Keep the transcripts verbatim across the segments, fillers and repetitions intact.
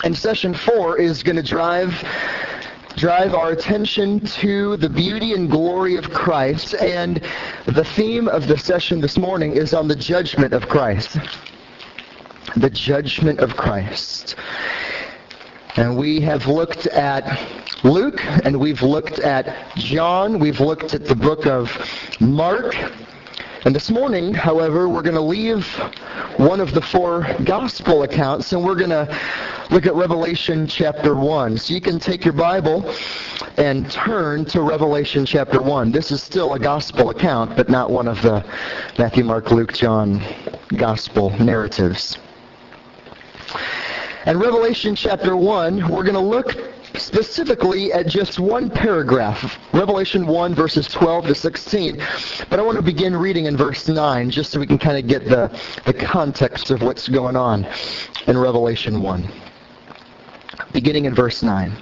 And session four is going to drive drive our attention to the beauty and glory of Christ. And the theme of the session this morning is on the judgment of Christ. The judgment of Christ. And we have looked at Luke, and we've looked at John, we've looked at the book of Mark. And this morning, however, we're going to leave one of the four gospel accounts, and we're going to look at Revelation chapter one. So you can take your Bible and turn to Revelation chapter one. This is still a gospel account, but not one of the Matthew, Mark, Luke, John gospel narratives. And Revelation chapter one, we're going to look specifically at just one paragraph, Revelation one, verses twelve to sixteen. But I want to begin reading in verse nine, just so we can kind of get the, the context of what's going on in Revelation one. Beginning in verse nine.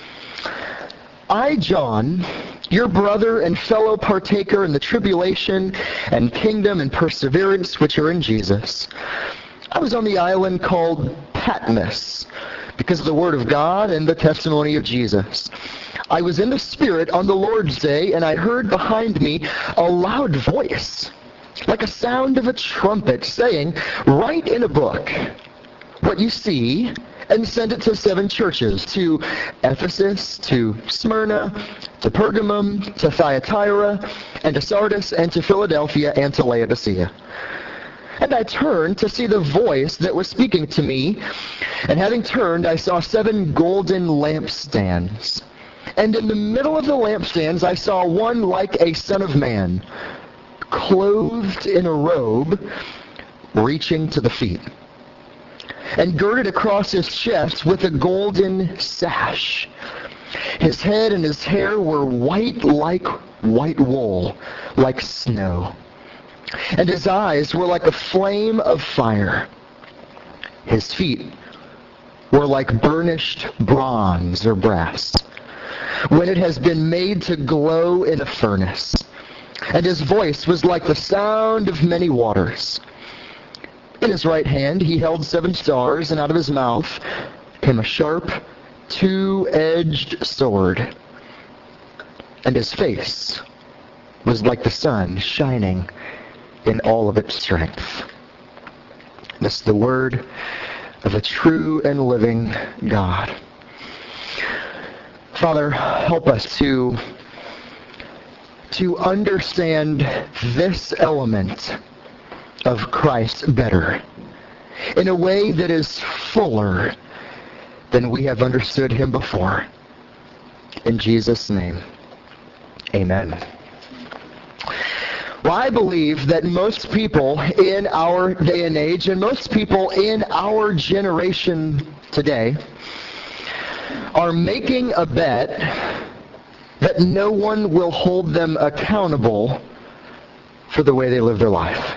I, John, your brother and fellow partaker in the tribulation and kingdom and perseverance which are in Jesus, I was on the island called Patmos, because of the word of God and the testimony of Jesus. I was in the Spirit on the Lord's day, and I heard behind me a loud voice, like a sound of a trumpet, saying, "Write in a book what you see, and send it to seven churches, to Ephesus, to Smyrna, to Pergamum, to Thyatira, and to Sardis, and to Philadelphia, and to Laodicea." And I turned to see the voice that was speaking to me. And having turned, I saw seven golden lampstands. And in the middle of the lampstands, I saw one like a son of man, clothed in a robe, reaching to the feet, and girded across his chest with a golden sash. His head and his hair were white like white wool, like snow. And his eyes were like a flame of fire. His feet were like burnished bronze or brass, when it has been made to glow in a furnace. And his voice was like the sound of many waters. In his right hand he held seven stars, and out of his mouth came a sharp, two-edged sword. And his face was like the sun shining in all of its strength. This is the word of a true and living God. Father, help us to, to understand this element of Christ better, in a way that is fuller than we have understood him before. In Jesus' name, amen. Well, I believe that most people in our day and age, and most people in our generation today, are making a bet that no one will hold them accountable for the way they live their life.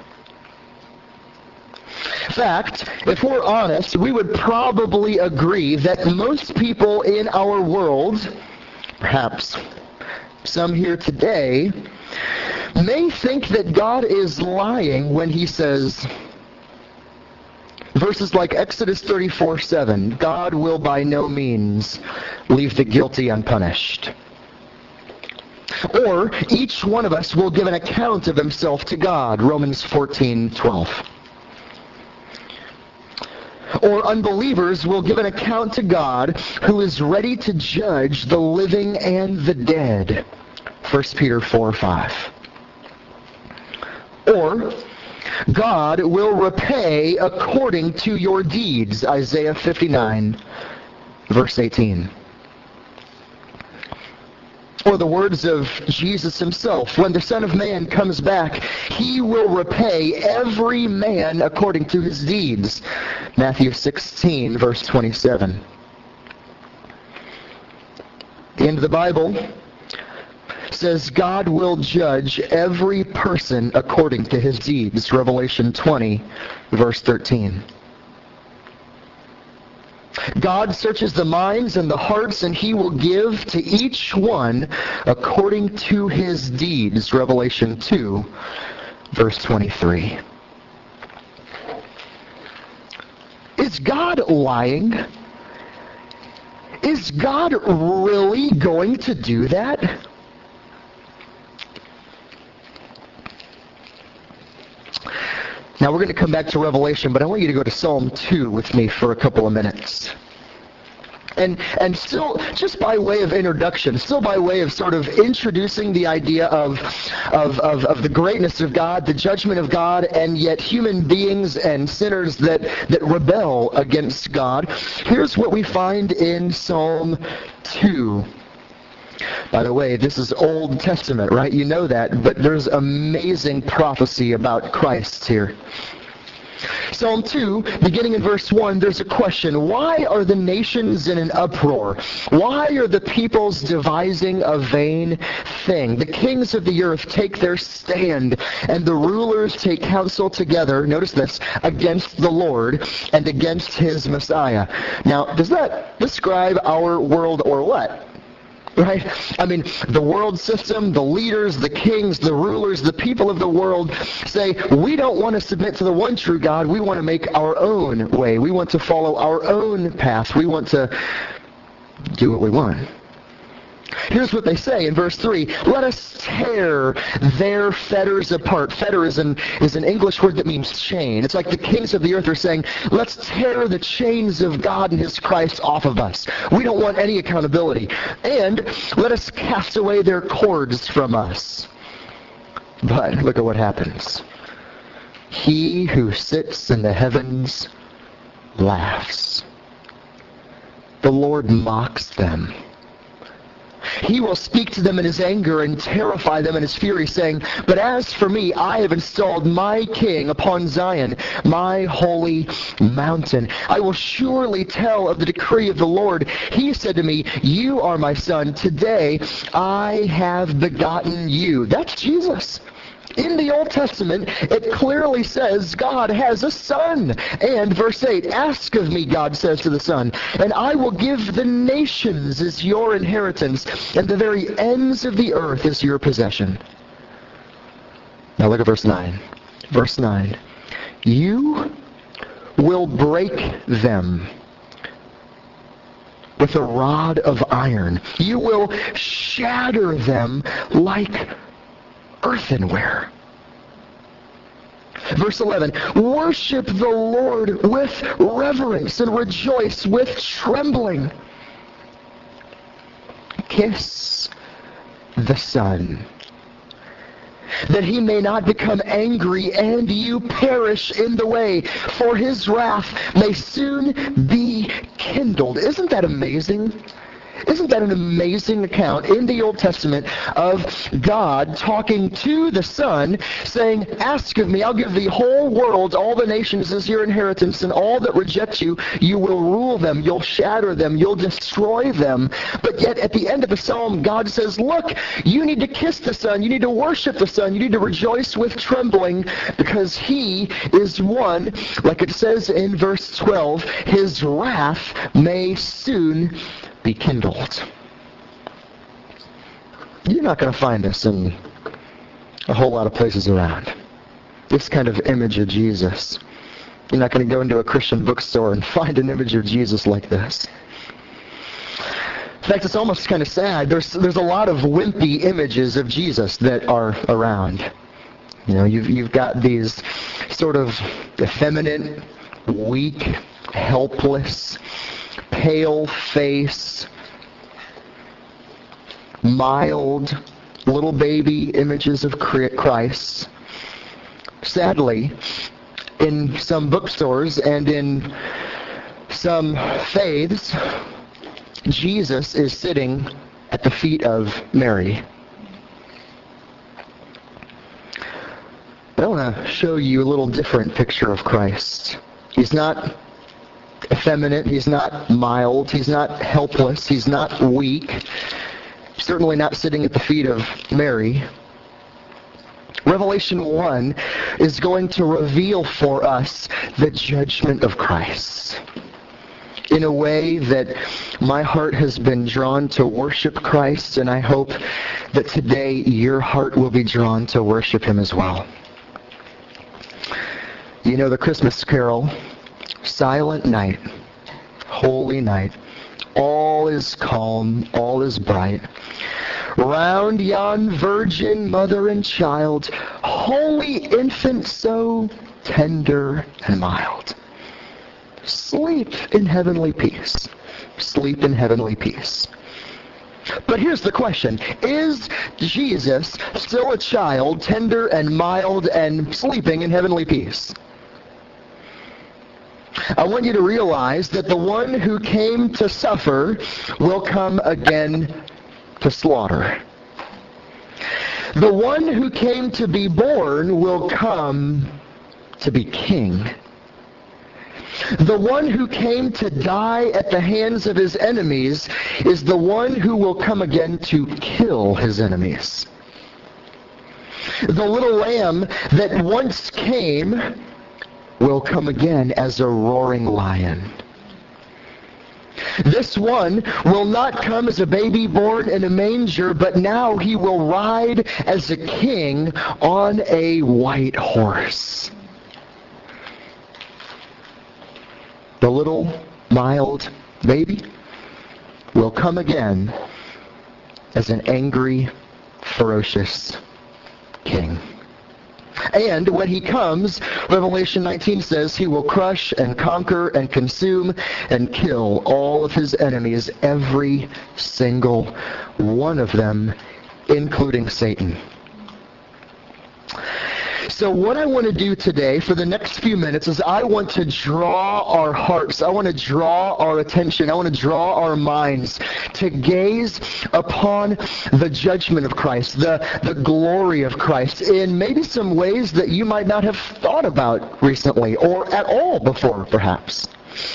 In fact, if we're honest, we would probably agree that most people in our world, perhaps some here today, may think that God is lying when he says, verses like Exodus thirty-four seven, God will by no means leave the guilty unpunished. Or, each one of us will give an account of himself to God, Romans fourteen twelve. Or unbelievers will give an account to God, who is ready to judge the living and the dead, First Peter four five. Or, God will repay according to your deeds, Isaiah fifty-nine, verse eighteen. Or the words of Jesus himself, when the Son of Man comes back, he will repay every man according to his deeds, Matthew sixteen, verse twenty-seven. The end of the Bible says God will judge every person according to his deeds, Revelation twenty, verse thirteen. God searches the minds and the hearts, and he will give to each one according to his deeds, Revelation two, verse twenty-three. Is God lying is God really going to do that? Now we're going to come back to Revelation, but I want you to go to Psalm two with me for a couple of minutes. And and still, just by way of introduction, still by way of sort of introducing the idea of, of, of, of the greatness of God, the judgment of God, and yet human beings and sinners that, that rebel against God, here's what we find in Psalm two. By the way, this is Old Testament, right? You know that, but there's amazing prophecy about Christ here. Psalm two, beginning in verse one, there's a question. Why are the nations in an uproar? Why are the peoples devising a vain thing? The kings of the earth take their stand, and the rulers take counsel together, notice this, against the Lord and against his Messiah. Now, does that describe our world or what? Right? I mean, the world system, the leaders, the kings, the rulers, the people of the world say, we don't want to submit to the one true God. We want to make our own way. We want to follow our own path. We want to do what we want. Here's what they say in verse three. Let us tear their fetters apart. Fetter is an, is an English word that means chain. It's like the kings of the earth are saying, let's tear the chains of God and his Christ off of us. We don't want any accountability. And let us cast away their cords from us. But look at what happens. He who sits in the heavens laughs. The Lord mocks them. He will speak to them in his anger and terrify them in his fury, saying, but as for me, I have installed my king upon Zion, my holy mountain. I will surely tell of the decree of the Lord. He said to me, you are my son. Today I have begotten you. That's Jesus. In the Old Testament, it clearly says God has a son. And verse eight, ask of me, God says to the Son, and I will give the nations as your inheritance, and the very ends of the earth as your possession. Now look at verse nine. Verse nine, you will break them with a rod of iron. You will shatter them like earthenware. Verse eleven, worship the Lord with reverence and rejoice with trembling. Kiss the Son, that he may not become angry and you perish in the way, for his wrath may soon be kindled. Isn't that amazing? Isn't that an amazing account in the Old Testament of God talking to the Son, saying, ask of me, I'll give the whole world, all the nations as your inheritance, and all that reject you, you will rule them, you'll shatter them, you'll destroy them. But yet at the end of the psalm, God says, look, you need to kiss the Son, you need to worship the Son, you need to rejoice with trembling, because he is one, like it says in verse twelve, his wrath may soon be kindled. You're not going to find this in a whole lot of places around. This kind of image of Jesus. You're not going to go into a Christian bookstore and find an image of Jesus like this. In fact, it's almost kind of sad. There's there's a lot of wimpy images of Jesus that are around. You know, you've you've got these sort of effeminate, weak, helpless, pale face, mild, little baby images of Christ. Sadly, in some bookstores and in some faiths, Jesus is sitting at the feet of Mary. But I want to show you a little different picture of Christ. He's not effeminate, he's not mild, he's not helpless, he's not weak, certainly not sitting at the feet of Mary. Revelation one is going to reveal for us the judgment of Christ in a way that my heart has been drawn to worship Christ, and I hope that today your heart will be drawn to worship him as well. You know the Christmas carol, Silent Night, Holy Night, All is calm, all is bright. Round yon virgin mother and child, holy infant so tender and mild. Sleep in heavenly peace. Sleep in heavenly peace. But here's the question. Is Jesus still a child, tender and mild and sleeping in heavenly peace? I want you to realize that the one who came to suffer will come again to slaughter. The one who came to be born will come to be king. The one who came to die at the hands of his enemies is the one who will come again to kill his enemies. The little lamb that once came will come again as a roaring lion. This one will not come as a baby born in a manger, but now he will ride as a king on a white horse. The little, mild baby will come again as an angry, ferocious king. And when he comes, Revelation nineteen says, he will crush and conquer and consume and kill all of his enemies, every single one of them, including Satan. So what I want to do today for the next few minutes is I want to draw our hearts, I want to draw our attention, I want to draw our minds to gaze upon the judgment of Christ, the, the glory of Christ in maybe some ways that you might not have thought about recently or at all before, perhaps.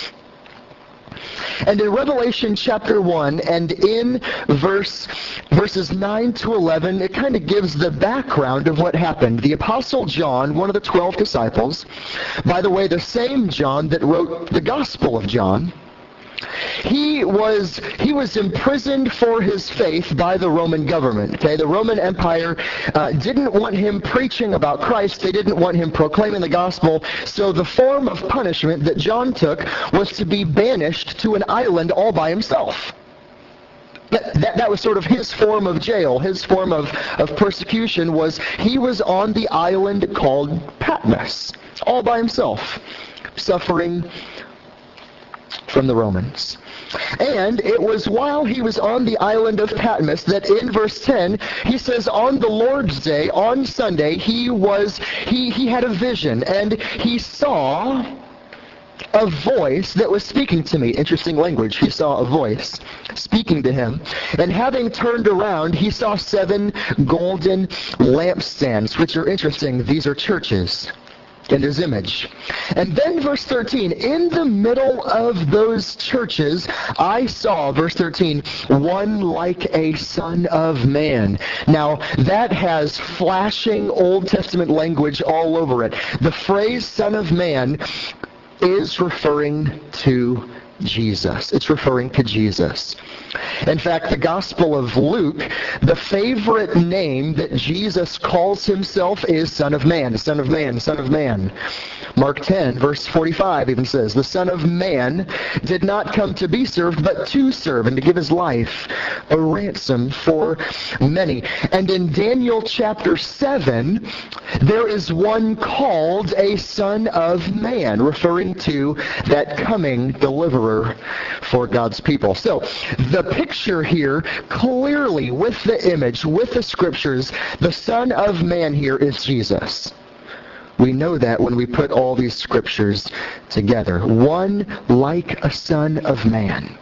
And in Revelation chapter one and in verse verses nine to eleven, it kind of gives the background of what happened. The Apostle John, one of the twelve disciples, by the way, the same John that wrote the Gospel of John, He was he was imprisoned for his faith by the Roman government. Okay, the Roman Empire uh, didn't want him preaching about Christ. They didn't want him proclaiming the gospel. So the form of punishment that John took was to be banished to an island all by himself. That, that, that was sort of his form of jail. His form of, of persecution was he was on the island called Patmos, all by himself, suffering from the Romans. And it was while he was on the island of Patmos that in verse ten, he says, on the Lord's Day, on Sunday, he was he, he had a vision, and he saw a voice that was speaking to me. Interesting language. He saw a voice speaking to him. And having turned around, he saw seven golden lampstands, which are interesting. These are churches in his image. And then verse thirteen, in the middle of those churches, I saw, verse thirteen, one like a son of man. Now, that has flashing Old Testament language all over it. The phrase son of man is referring to Jesus. It's referring to Jesus. In fact, the Gospel of Luke, the favorite name that Jesus calls himself is Son of Man, Son of Man, Son of Man. Mark ten, verse forty-five even says, the Son of Man did not come to be served, but to serve, and to give his life a ransom for many. And in Daniel chapter seven, there is one called a Son of Man, referring to that coming deliverer for God's people. So, the picture here, clearly with the image, with the scriptures, the Son of Man here is Jesus. We know that when we put all these scriptures together. One like a Son of Man.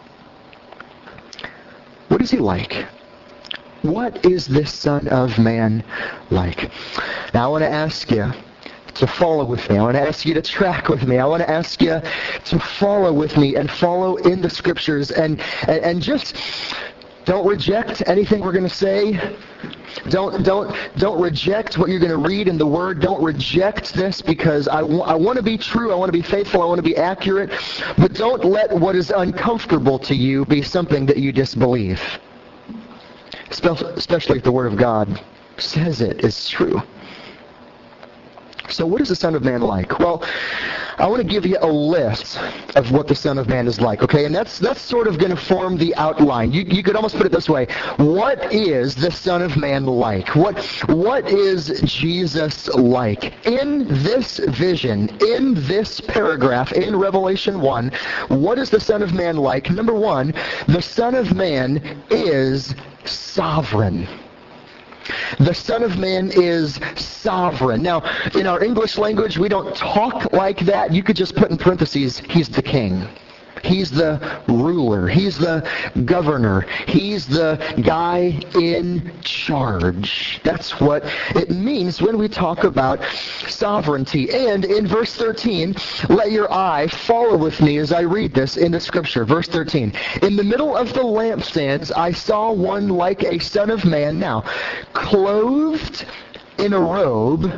What is he like? What is this Son of Man like? Now I want to ask you to follow with me. I want to ask you to track with me. I want to ask you to follow with me and follow in the scriptures and, and, and just don't reject anything we're going to say. Don't don't don't reject what you're going to read in the Word. Don't reject this because I, w- I want to be true. I want to be faithful. I want to be accurate. But don't let what is uncomfortable to you be something that you disbelieve. Especially if the Word of God says it is true. So what is the Son of Man like? Well, I want to give you a list of what the Son of Man is like, okay? And that's that's sort of going to form the outline. You you could almost put it this way. What is the Son of Man like? What what is Jesus like? In this vision, in this paragraph, in Revelation one, what is the Son of Man like? Number one, the Son of Man is sovereign. The Son of Man is sovereign. Now, in our English language, we don't talk like that. You could just put in parentheses, he's the king. He's the ruler. He's the governor. He's the guy in charge. That's what it means when we talk about sovereignty. And in verse thirteen, let your eye follow with me as I read this in the scripture. Verse thirteen, in the middle of the lampstands I saw one like a son of man, now clothed in a robe,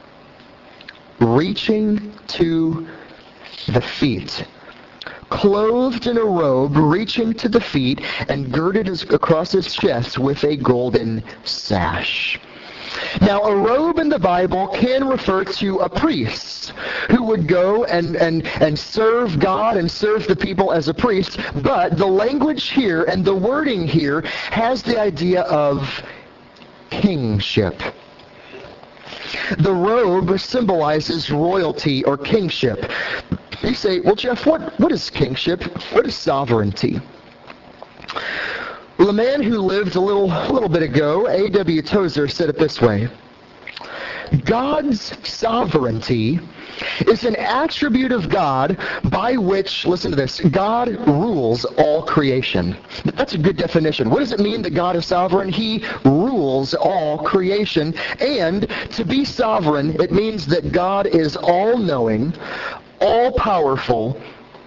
reaching to the feet. Clothed in a robe, reaching to the feet, and girded his, across his chest with a golden sash. Now, a robe in the Bible can refer to a priest who would go and, and, and serve God and serve the people as a priest, but the language here and the wording here has the idea of kingship. The robe symbolizes royalty or kingship. You say, well, Jeff, what, what is kingship? What is sovereignty? Well, a man who lived a little, a little bit ago, A W Tozer, said it this way. God's sovereignty is an attribute of God by which, listen to this, God rules all creation. That's a good definition. What does it mean that God is sovereign? He rules all creation. And to be sovereign, it means that God is all-knowing, all-powerful,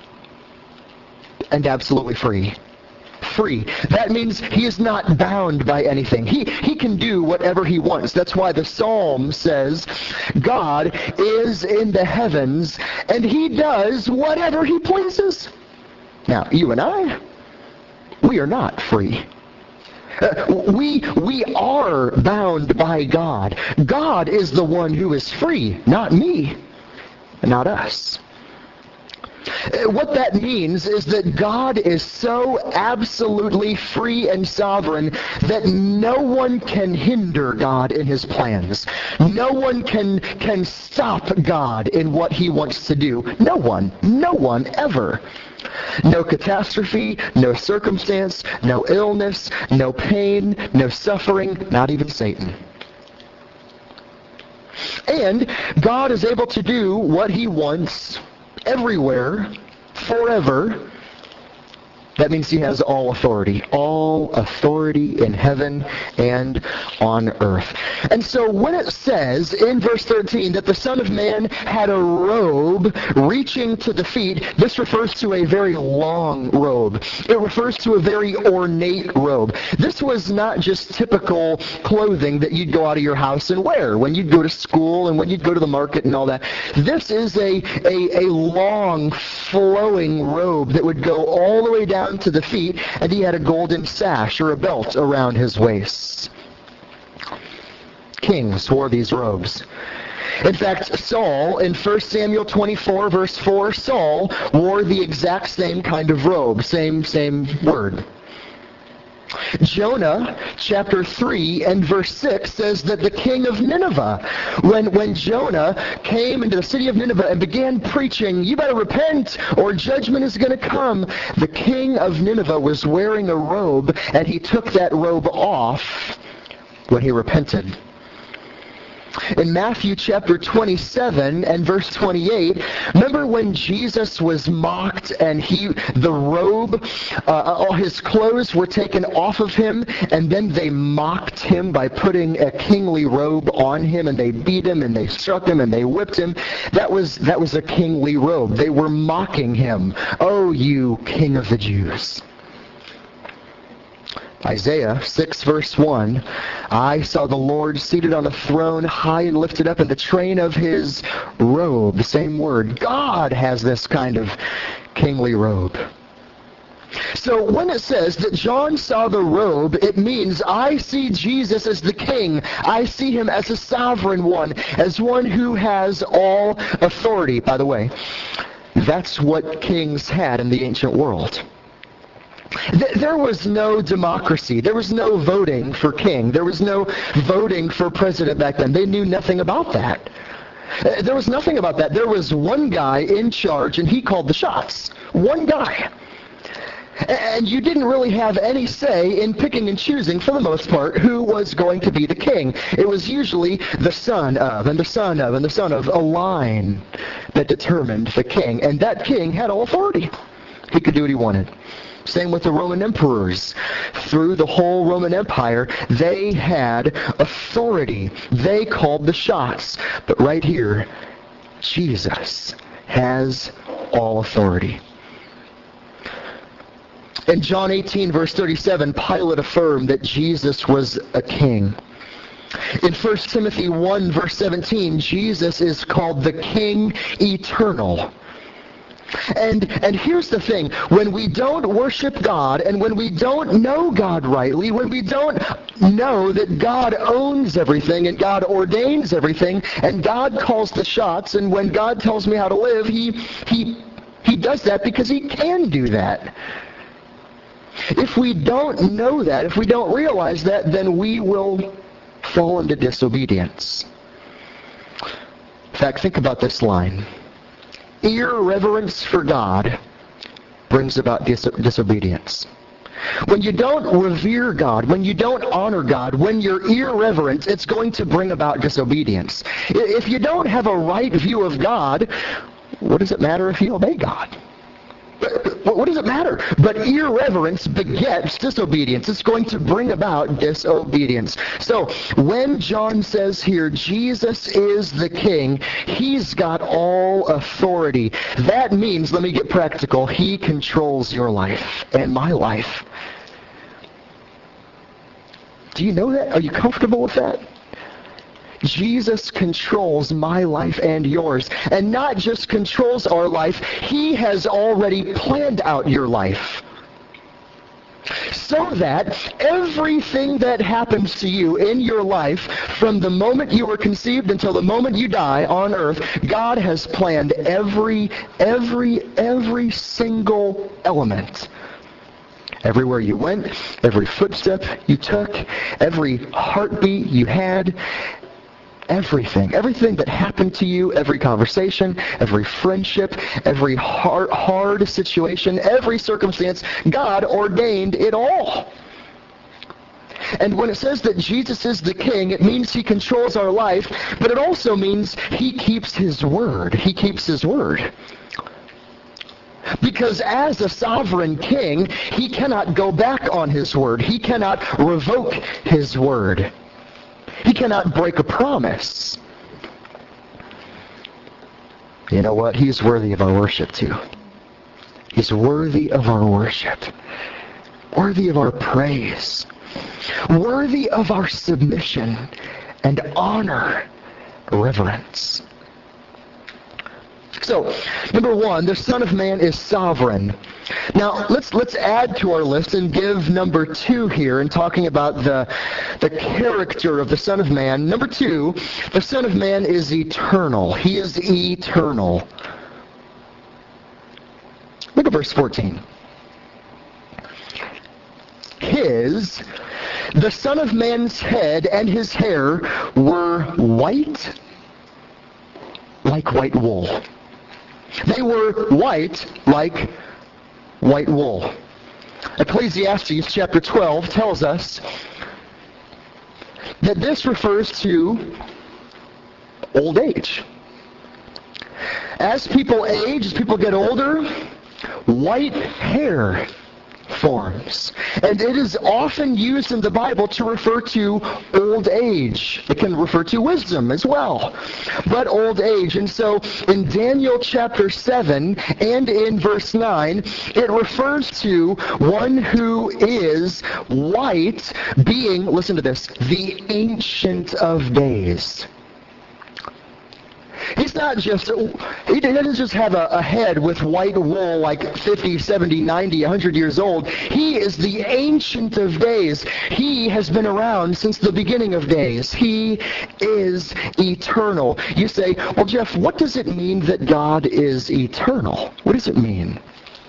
and absolutely free. Free. That means he is not bound by anything. He he can do whatever he wants. That's why the Psalm says, God is in the heavens, and he does whatever he pleases. Now, you and I, we are not free. Uh, we we are bound by God. God is the one who is free, not me, not us. What that means is that God is so absolutely free and sovereign that no one can hinder God in his plans. No one can can stop God in what he wants to do. No one. No one ever. No catastrophe, no circumstance, no illness, no pain, no suffering, not even Satan. And God is able to do what he wants everywhere, forever. That means he has all authority. All authority in heaven and on earth. And so when it says in verse thirteen that the Son of Man had a robe reaching to the feet, this refers to a very long robe. It refers to a very ornate robe. This was not just typical clothing that you'd go out of your house and wear when you'd go to school and when you'd go to the market and all that. This is a, a, a long, flowing robe that would go all the way down to the feet, and he had a golden sash or a belt around his waist. Kings wore these robes. In fact, Saul, in First Samuel twenty-four, verse four, Saul wore the exact same kind of robe, same, same word. Jonah, chapter three and verse six says that the king of Nineveh, when, when Jonah came into the city of Nineveh and began preaching, you better repent or judgment is going to come, the king of Nineveh was wearing a robe, and he took that robe off when he repented. In Matthew chapter twenty-seven and verse twenty-eight, remember when Jesus was mocked and he, the robe, uh, all his clothes were taken off of him, and then they mocked him by putting a kingly robe on him, and they beat him and they struck him and they whipped him. That was that was a kingly robe. They were mocking him. Oh, you King of the Jews. Isaiah six verse one, I saw the Lord seated on a throne, high and lifted up, in the train of his robe. The same word. God has this kind of kingly robe. So when it says that John saw the robe, it means I see Jesus as the king. I see him as a sovereign one, as one who has all authority. By the way, that's what kings had in the ancient world. There was no democracy. There was no voting for king. There was no voting for president back then. They knew nothing about that. There was nothing about that. There was one guy in charge, and he called the shots. One guy. And you didn't really have any say in picking and choosing, for the most part, who was going to be the king. It was usually the son of, and the son of, and the son of a line that determined the king. And that king had all authority. He could do what he wanted. Same with the Roman emperors. Through the whole Roman Empire, they had authority. They called the shots. But right here, Jesus has all authority. In John eighteen, verse thirty-seven, Pilate affirmed that Jesus was a king. In First Timothy one, verse seventeen, Jesus is called the King Eternal. And and here's the thing, when we don't worship God, and when we don't know God rightly, when we don't know that God owns everything, and God ordains everything, and God calls the shots, and when God tells me how to live, he he he does that because he can do that. If we don't know that, if we don't realize that, then we will fall into disobedience. In fact, think about this line. Irreverence for God brings about dis- disobedience. When you don't revere God, when you don't honor God, when you're irreverent, it's going to bring about disobedience. If you don't have a right view of God, what does it matter if you obey God? What does it matter? But irreverence begets disobedience. It's going to bring about disobedience. So when John says here, Jesus is the king, he's got all authority. That means, let me get practical, he controls your life and my life. Do you know that? Are you comfortable with that? Jesus controls my life and yours. And not just controls our life, he has already planned out your life. So that everything that happens to you in your life, from the moment you were conceived until the moment you die on earth, God has planned every, every, every single element. Everywhere you went, every footstep you took, every heartbeat you had, everything. Everything that happened to you, every conversation, every friendship, every hard, hard situation, every circumstance, God ordained it all. And when it says that Jesus is the king, it means he controls our life, but it also means he keeps his word. He keeps his word. Because as a sovereign king, he cannot go back on his word. He cannot revoke his word. He cannot break a promise. You know what? He's worthy of our worship too. He's worthy of our worship. Worthy of our praise. Worthy of our submission and honor, reverence. So, number one, the Son of Man is sovereign. Now, let's let's add to our list and give number two here in talking about the, the character of the Son of Man. Number two, the Son of Man is eternal. He is eternal. Look at verse fourteen. His, the Son of Man's head and his hair were white like white wool. They were white like white wool. Ecclesiastes chapter twelve tells us that this refers to old age. As people age, as people get older, white hair forms. And it is often used in the Bible to refer to old age. It can refer to wisdom as well. But old age. And so in Daniel chapter seven and in verse nine, it refers to one who is white, being, listen to this, the Ancient of Days. He's not just, he doesn't just have a, a head with white wool like fifty, seventy, ninety, one hundred years old. He is the Ancient of Days. He has been around since the beginning of days. He is eternal. You say, well, Jeff, what does it mean that God is eternal? What does it mean?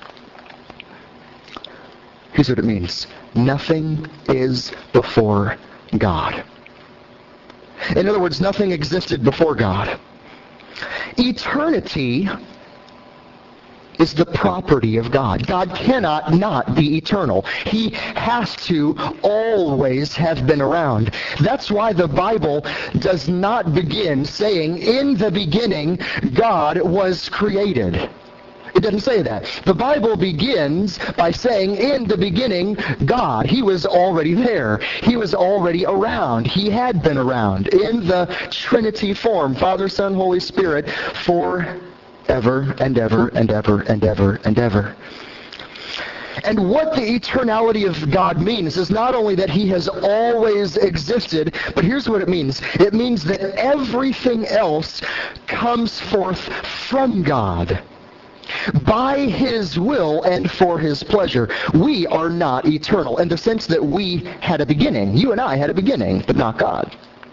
Here's what it means. Nothing is before God. In other words, nothing existed before God. Eternity is the property of God. God cannot not be eternal. He has to always have been around. That's why the Bible does not begin saying, in the beginning, God was created. It doesn't say that. The Bible begins by saying, in the beginning, God. He was already there. He was already around. He had been around in the Trinity form, Father, Son, Holy Spirit, forever and ever and ever and ever and ever. And what the eternality of God means is not only that He has always existed, but here's what it means. It means that everything else comes forth from God, by His will and for His pleasure. We are not eternal in the sense that we had a beginning. You and I had a beginning, but not God.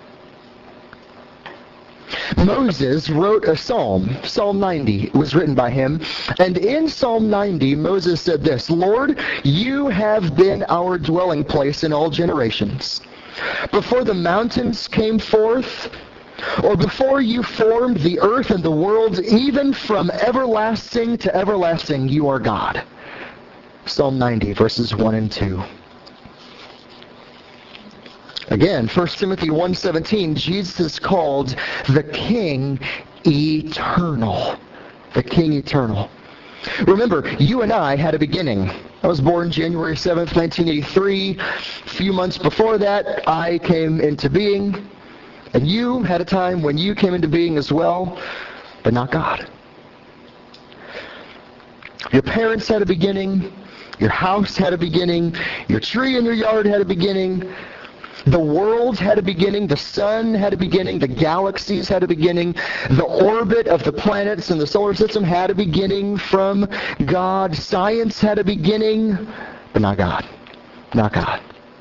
Moses wrote a psalm, Psalm ninety. It was written by him. And in Psalm ninety, Moses said this, Lord, you have been our dwelling place in all generations. Before the mountains came forth, or before you formed the earth and the world, even from everlasting to everlasting, you are God. Psalm ninety, verses one and two. Again, First Timothy one seventeen, Jesus is called the King Eternal. The King Eternal. Remember, you and I had a beginning. I was born January seventh, nineteen eighty-three. A few months before that, I came into being. And you had a time when you came into being as well, but not God. Your parents had a beginning. Your house had a beginning. Your tree in your yard had a beginning. The world had a beginning. The sun had a beginning. The galaxies had a beginning. The orbit of the planets in the solar system had a beginning from God. Science had a beginning, but not God. Not God.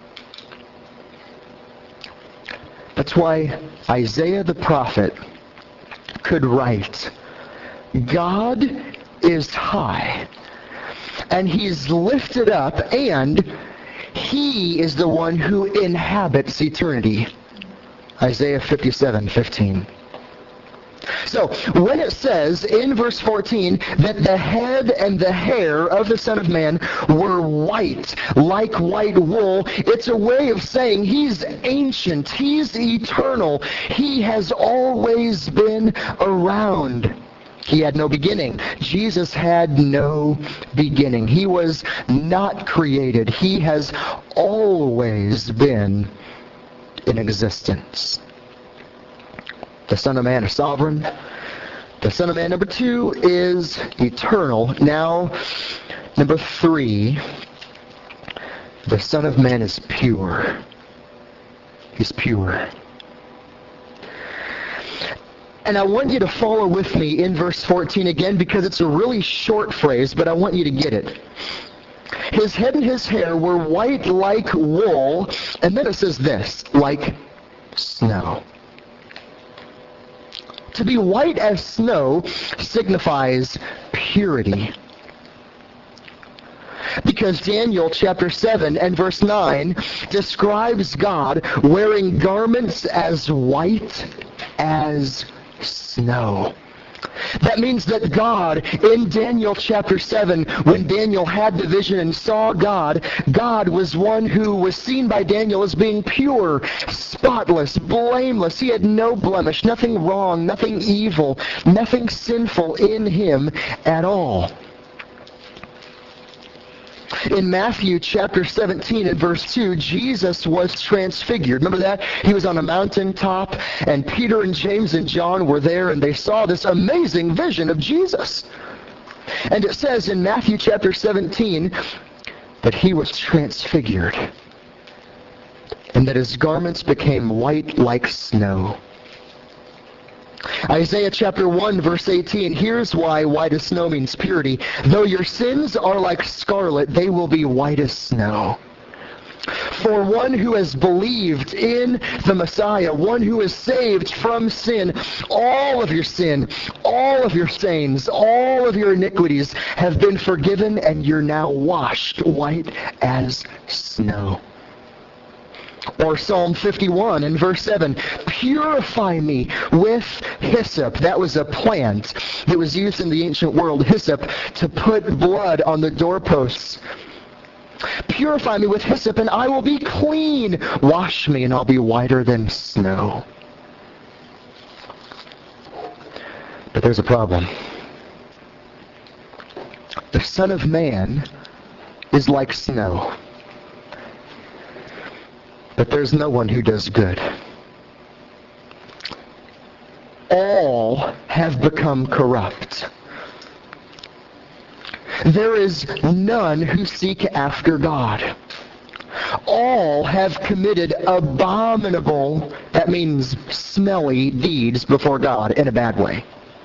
That's why Isaiah the prophet could write, God is high, and He's lifted up, and He is the one who inhabits eternity. Isaiah fifty-seven fifteen. So, when it says in verse fourteen that the head and the hair of the Son of Man were white, like white wool, it's a way of saying He's ancient, He's eternal, He has always been around. He had no beginning. Jesus had no beginning. He was not created. He has always been in existence. The Son of Man is sovereign. The Son of Man, number two, is eternal. Now, number three, the Son of Man is pure. He's pure. And I want you to follow with me in verse fourteen again, because it's a really short phrase, but I want you to get it. His head and his hair were white like wool, and then it says this, like snow. To be white as snow signifies purity. Because Daniel chapter seven and verse nine describes God wearing garments as white as snow. That means that God, in Daniel chapter seven, when Daniel had the vision and saw God, God was one who was seen by Daniel as being pure, spotless, blameless. He had no blemish, nothing wrong, nothing evil, nothing sinful in him at all. In Matthew chapter seventeen and verse two, Jesus was transfigured. Remember that? He was on a mountaintop, and Peter and James and John were there, and they saw this amazing vision of Jesus. And it says in Matthew chapter seventeen that He was transfigured, and that His garments became white like snow. Isaiah chapter one, verse eighteen, here's why white as snow means purity. Though your sins are like scarlet, they will be white as snow. For one who has believed in the Messiah, one who is saved from sin, all of your sin, all of your stains, all of your iniquities have been forgiven, and you're now washed white as snow. Or Psalm fifty-one in verse seven, purify me with hyssop. That was a plant that was used in the ancient world, hyssop, to put blood on the doorposts. Purify me with hyssop, and I will be clean. Wash me, and I'll be whiter than snow. But there's a problem. The Son of Man is like snow. But there's no one who does good. All have become corrupt. There is none who seek after God. All have committed abominable, that means smelly, deeds before God in a bad way.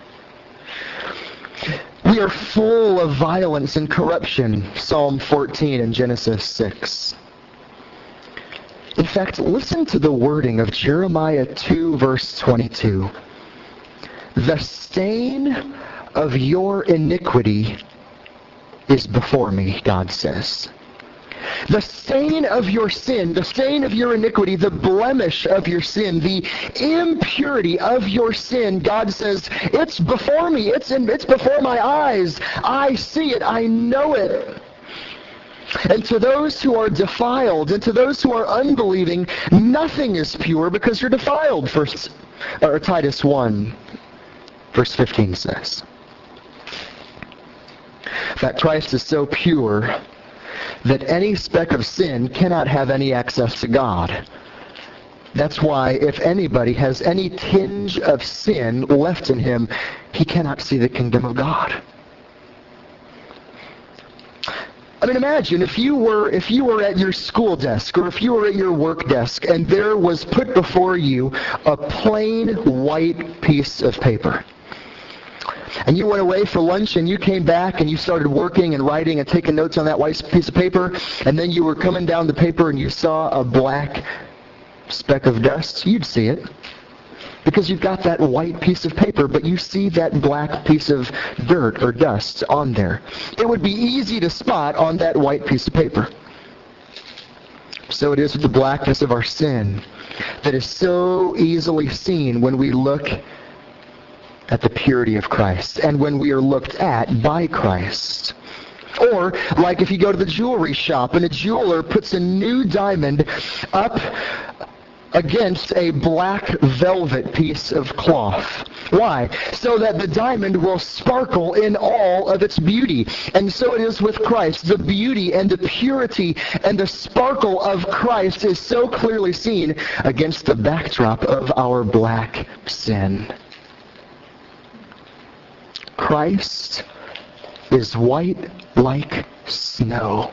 We are full of violence and corruption, Psalm fourteen and Genesis six. In fact, listen to the wording of Jeremiah two, verse twenty-two. The stain of your iniquity is before me, God says. The stain of your sin, the stain of your iniquity, the blemish of your sin, the impurity of your sin, God says, it's before me, it's in, it's before my eyes. I see it, I know it. And to those who are defiled, and to those who are unbelieving, nothing is pure because you're defiled, First, or Titus one, verse fifteen says. That Christ is so pure that any speck of sin cannot have any access to God. That's why if anybody has any tinge of sin left in him, he cannot see the kingdom of God. I mean, imagine if you were if you were at your school desk or if you were at your work desk and there was put before you a plain white piece of paper. And you went away for lunch and you came back and you started working and writing and taking notes on that white piece of paper, and then you were coming down the paper and you saw a black speck of dust. You'd see it. Because you've got that white piece of paper, but you see that black piece of dirt or dust on there. It would be easy to spot on that white piece of paper. So it is with the blackness of our sin that is so easily seen when we look at the purity of Christ and when we are looked at by Christ. Or, like if you go to the jewelry shop and a jeweler puts a new diamond up against a black velvet piece of cloth. Why? So that the diamond will sparkle in all of its beauty. And so it is with Christ. The beauty and the purity and the sparkle of Christ is so clearly seen against the backdrop of our black sin. Christ is white like snow.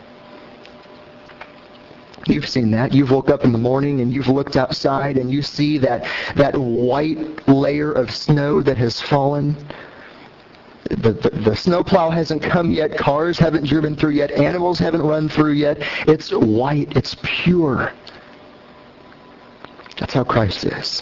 You've seen that. You've woke up in the morning and you've looked outside and you see that, that white layer of snow that has fallen. The, the, the snowplow hasn't come yet. Cars haven't driven through yet. Animals haven't run through yet. It's white. It's pure. That's how Christ is.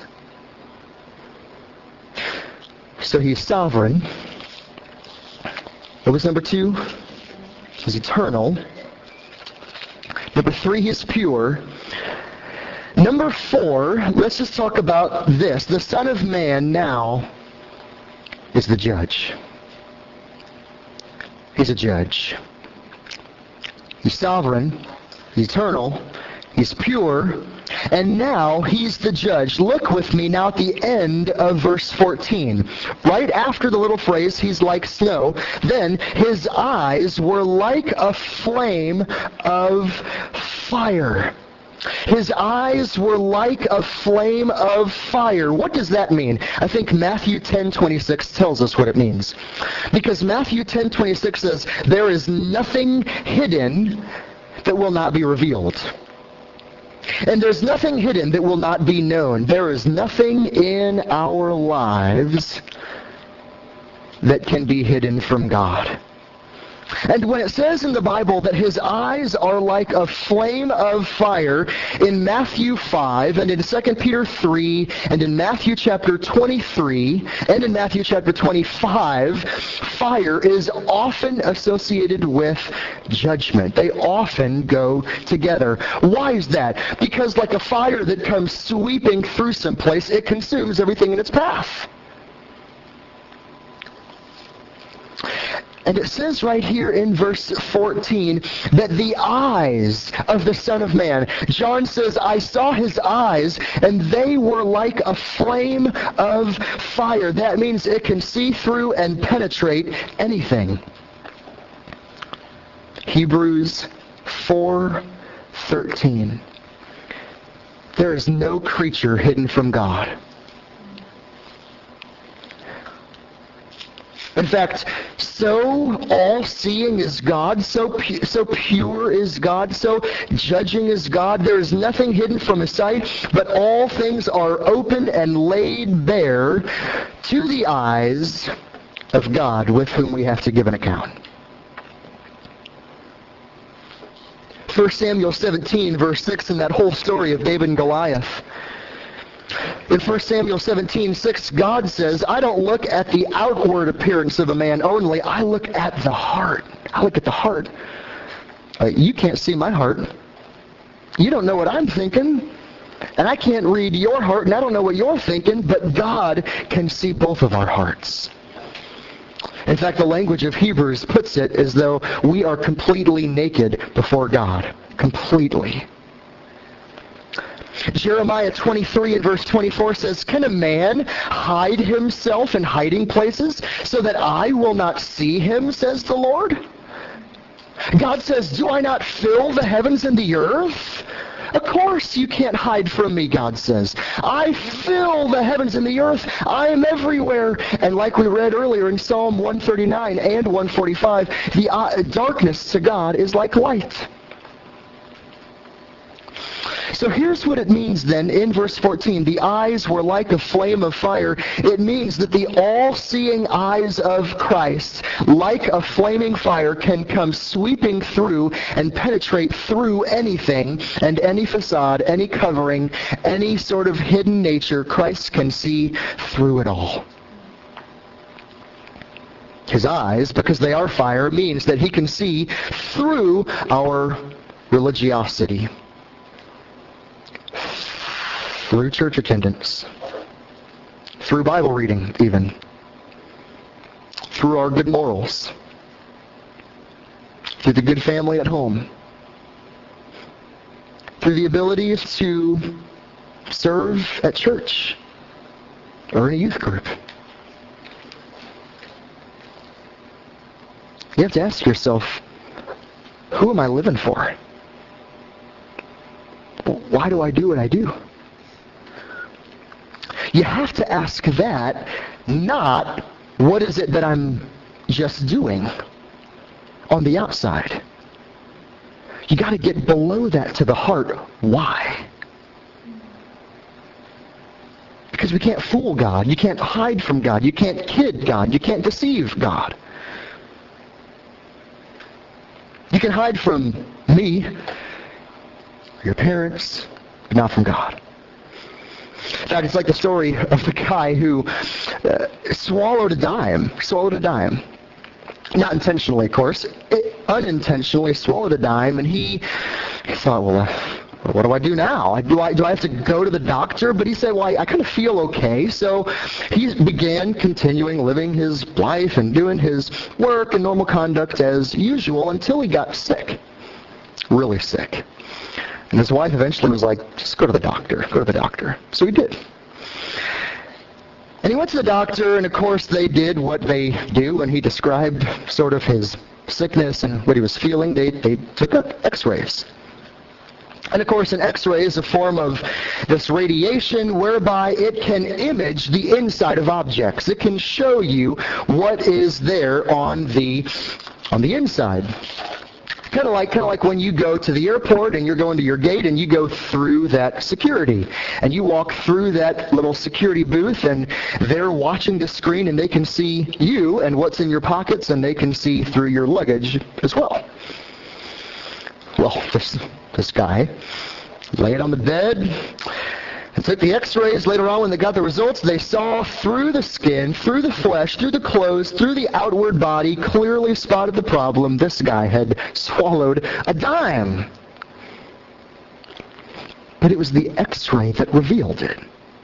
So he's sovereign. What was number two? He's eternal. Number three, he's pure. Number four, let's just talk about this. The Son of Man now is the judge. He's a judge. He's sovereign. He's eternal. He's pure. And now he's the judge. Look with me now at the end of verse fourteen. Right after the little phrase, he's like snow, then his eyes were like a flame of fire. His eyes were like a flame of fire. What does that mean? I think Matthew ten twenty-six tells us what it means. Because Matthew ten twenty-six says, there is nothing hidden that will not be revealed. And there's nothing hidden that will not be known. There is nothing in our lives that can be hidden from God. And when it says in the Bible that his eyes are like a flame of fire in Matthew five and in Second Peter three and in Matthew chapter twenty-three and in Matthew chapter twenty-five, fire is often associated with judgment. They often go together. Why is that? Because like a fire that comes sweeping through some place, it consumes everything in its path. And it says right here in verse fourteen that the eyes of the Son of Man, John says, I saw his eyes, and they were like a flame of fire. That means it can see through and penetrate anything. Hebrews four thirteen. There is no creature hidden from God. In fact, so all-seeing is God, so pu- so pure is God, so judging is God. There is nothing hidden from his sight, but all things are open and laid bare to the eyes of God, with whom we have to give an account. First Samuel seventeen, verse six, in that whole story of David and Goliath. In First Samuel seventeen six, God says, I don't look at the outward appearance of a man only. I look at the heart. I look at the heart. Uh, you can't see my heart. You don't know what I'm thinking. And I can't read your heart, and I don't know what you're thinking, but God can see both of our hearts. In fact, the language of Hebrews puts it as though we are completely naked before God. Completely. Jeremiah twenty-three and verse twenty-four says, Can a man hide himself in hiding places so that I will not see him, says the Lord? God says, do I not fill the heavens and the earth? Of course you can't hide from me, God says. I fill the heavens and the earth. I am everywhere. And like we read earlier in Psalm one thirty-nine and one forty-five, the uh, darkness to God is like light. So here's what it means then in verse fourteen. The eyes were like a flame of fire. It means that the all-seeing eyes of Christ, like a flaming fire, can come sweeping through and penetrate through anything and any facade, any covering, any sort of hidden nature. Christ can see through it all. His eyes, because they are fire, means that he can see through our religiosity. Through church attendance, through Bible reading even, through our good morals, through the good family at home, through the ability to serve at church or in a youth group. You have to ask yourself, who am I living for? Why do I do what I do? You have to ask that, not what is it that I'm just doing on the outside. You got to get below that to the heart. Why? Because we can't fool God. You can't hide from God. You can't kid God. You can't deceive God. You can hide from me, your parents, but not from God. In fact, it's like the story of the guy who uh, swallowed a dime, swallowed a dime. Not intentionally, of course. It unintentionally swallowed a dime, and he, he thought, well, uh, what do I do now? Do I, do I have to go to the doctor? But he said, well, I, I kind of feel okay. So he began continuing living his life and doing his work and normal conduct as usual until he got sick, really sick. And his wife eventually was like, just go to the doctor, go to the doctor. So he did. And he went to the doctor, and of course they did what they do, and he described sort of his sickness and what he was feeling. They, they took x-rays. And of course an x-ray is a form of this radiation whereby it can image the inside of objects. It can show you what is there on the, on the inside. kind of like kind of like when you go to the airport and you're going to your gate and you go through that security and you walk through that little security booth and they're watching the screen and they can see you and what's in your pockets and they can see through your luggage as well. Well, this this guy laid on the bed and took the x-rays. Later on, when they got the results, they saw through the skin, through the flesh, through the clothes, through the outward body, clearly spotted the problem. This guy had swallowed a dime. But it was the x-ray that revealed it.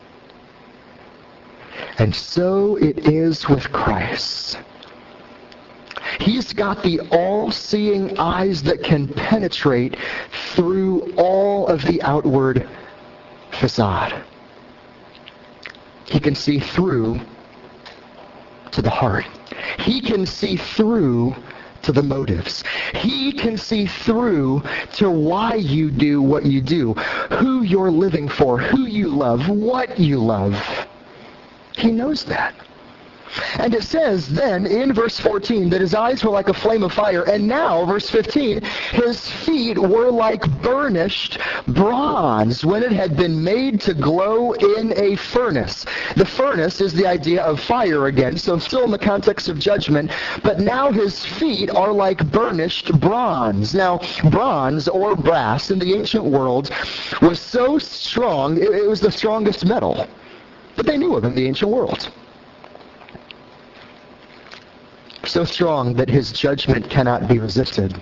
And so it is with Christ. He's got the all-seeing eyes that can penetrate through all of the outward facade. He can see through to the heart. He can see through to the motives. He can see through to why you do what you do, who you're living for, who you love, what you love. He knows that. And it says then in verse fourteen that his eyes were like a flame of fire, and now, verse fifteen, his feet were like burnished bronze when it had been made to glow in a furnace. The furnace is the idea of fire again, so still in the context of judgment, but now his feet are like burnished bronze. Now, bronze or brass in the ancient world was so strong, it, it was the strongest metal that they knew of in the ancient world. So strong that his judgment cannot be resisted.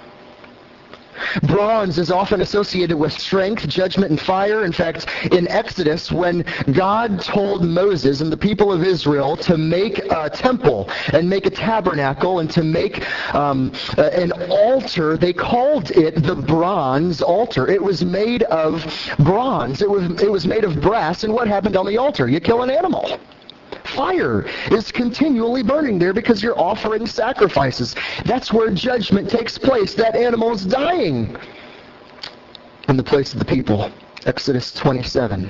Bronze is often associated with strength, judgment, and fire. In fact, in Exodus, when God told Moses and the people of Israel to make a temple and make a tabernacle and to make um, an altar, they called it the bronze altar. It was made of bronze. It was, it was made of brass. And what happened on the altar? You kill an animal. Fire is continually burning there because you're offering sacrifices. That's where judgment takes place. That animal's dying in the place of the people. Exodus twenty-seven.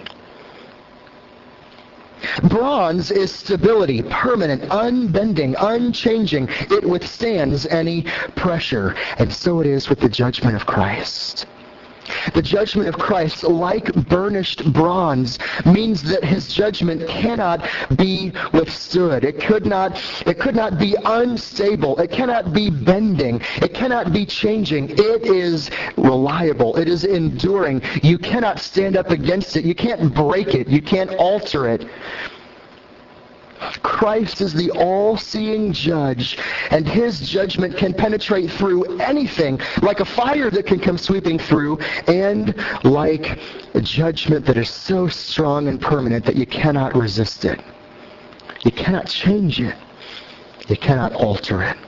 Bronze is stability, permanent, unbending, unchanging. It withstands any pressure. And so it is with the judgment of Christ. The judgment of Christ, like burnished bronze, means that his judgment cannot be withstood. It could not, it could not be unstable. It cannot be bending. It cannot be changing. It is reliable. It is enduring. You cannot stand up against it. You can't break it. You can't alter it. Christ is the all-seeing judge, and his judgment can penetrate through anything, like a fire that can come sweeping through, and like a judgment that is so strong and permanent that you cannot resist it. You cannot change it. You cannot alter it.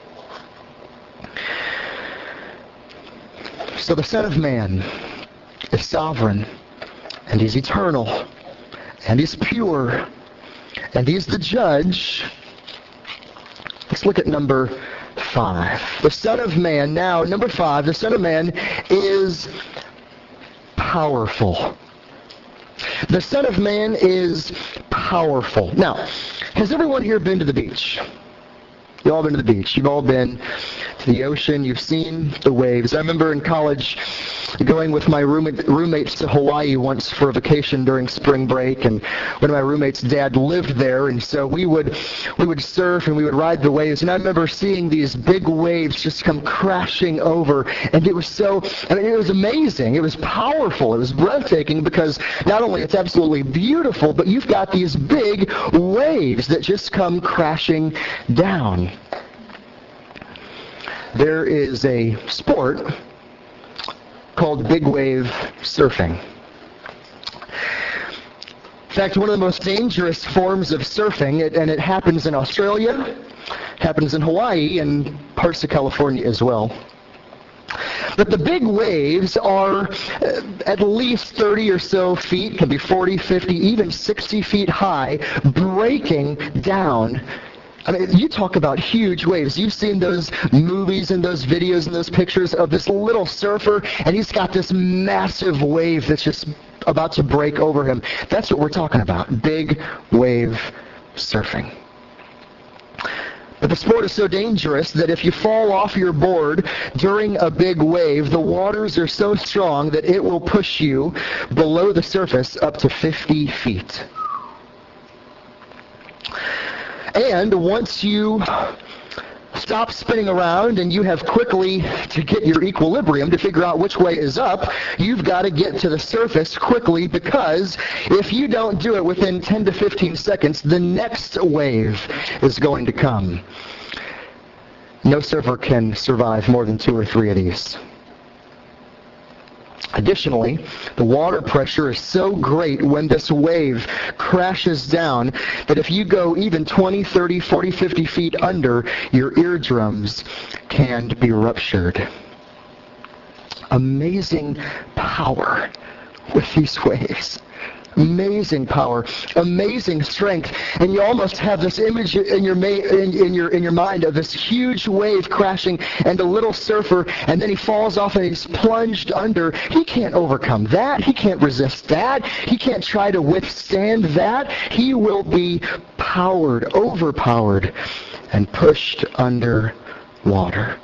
So the Son of Man is sovereign, and he's eternal, and he's pure, and he's the judge. Let's look at number five. The Son of Man, now, number five, the Son of Man is powerful. The Son of Man is powerful. Now, has everyone here been to the beach? You've all been to the beach. You've all been to the ocean. You've seen the waves. I remember in college going with my roommate, roommates to Hawaii once for a vacation during spring break, and one of my roommates' dad lived there, and so we would we would surf and we would ride the waves, and I remember seeing these big waves just come crashing over, and it was so, I mean, it was amazing. It was powerful. It was breathtaking because not only it's absolutely beautiful, but you've got these big waves that just come crashing down. There is a sport called big wave surfing. In fact, one of the most dangerous forms of surfing, and it happens in Australia, happens in Hawaii, and parts of California as well. But the big waves are at least thirty or so feet, can be forty, fifty, even sixty feet high, breaking down. I mean, you talk about huge waves. You've seen those movies and those videos and those pictures of this little surfer, and he's got this massive wave that's just about to break over him. That's what we're talking about, big wave surfing. But the sport is so dangerous that if you fall off your board during a big wave, the waters are so strong that it will push you below the surface up to fifty feet. And once you stop spinning around and you have quickly to get your equilibrium to figure out which way is up, you've got to get to the surface quickly, because if you don't do it within ten to fifteen seconds, the next wave is going to come. No surfer can survive more than two or three of these. Additionally, the water pressure is so great when this wave crashes down that if you go even twenty, thirty, forty, fifty feet under, your eardrums can be ruptured. Amazing power with these waves. Amazing power, amazing strength, and you almost have this image in your ma- in, in your in your mind of this huge wave crashing and a little surfer, and then he falls off and he's plunged under. He can't overcome that. He can't resist that. He can't try to withstand that. He will be powered, overpowered, and pushed under water.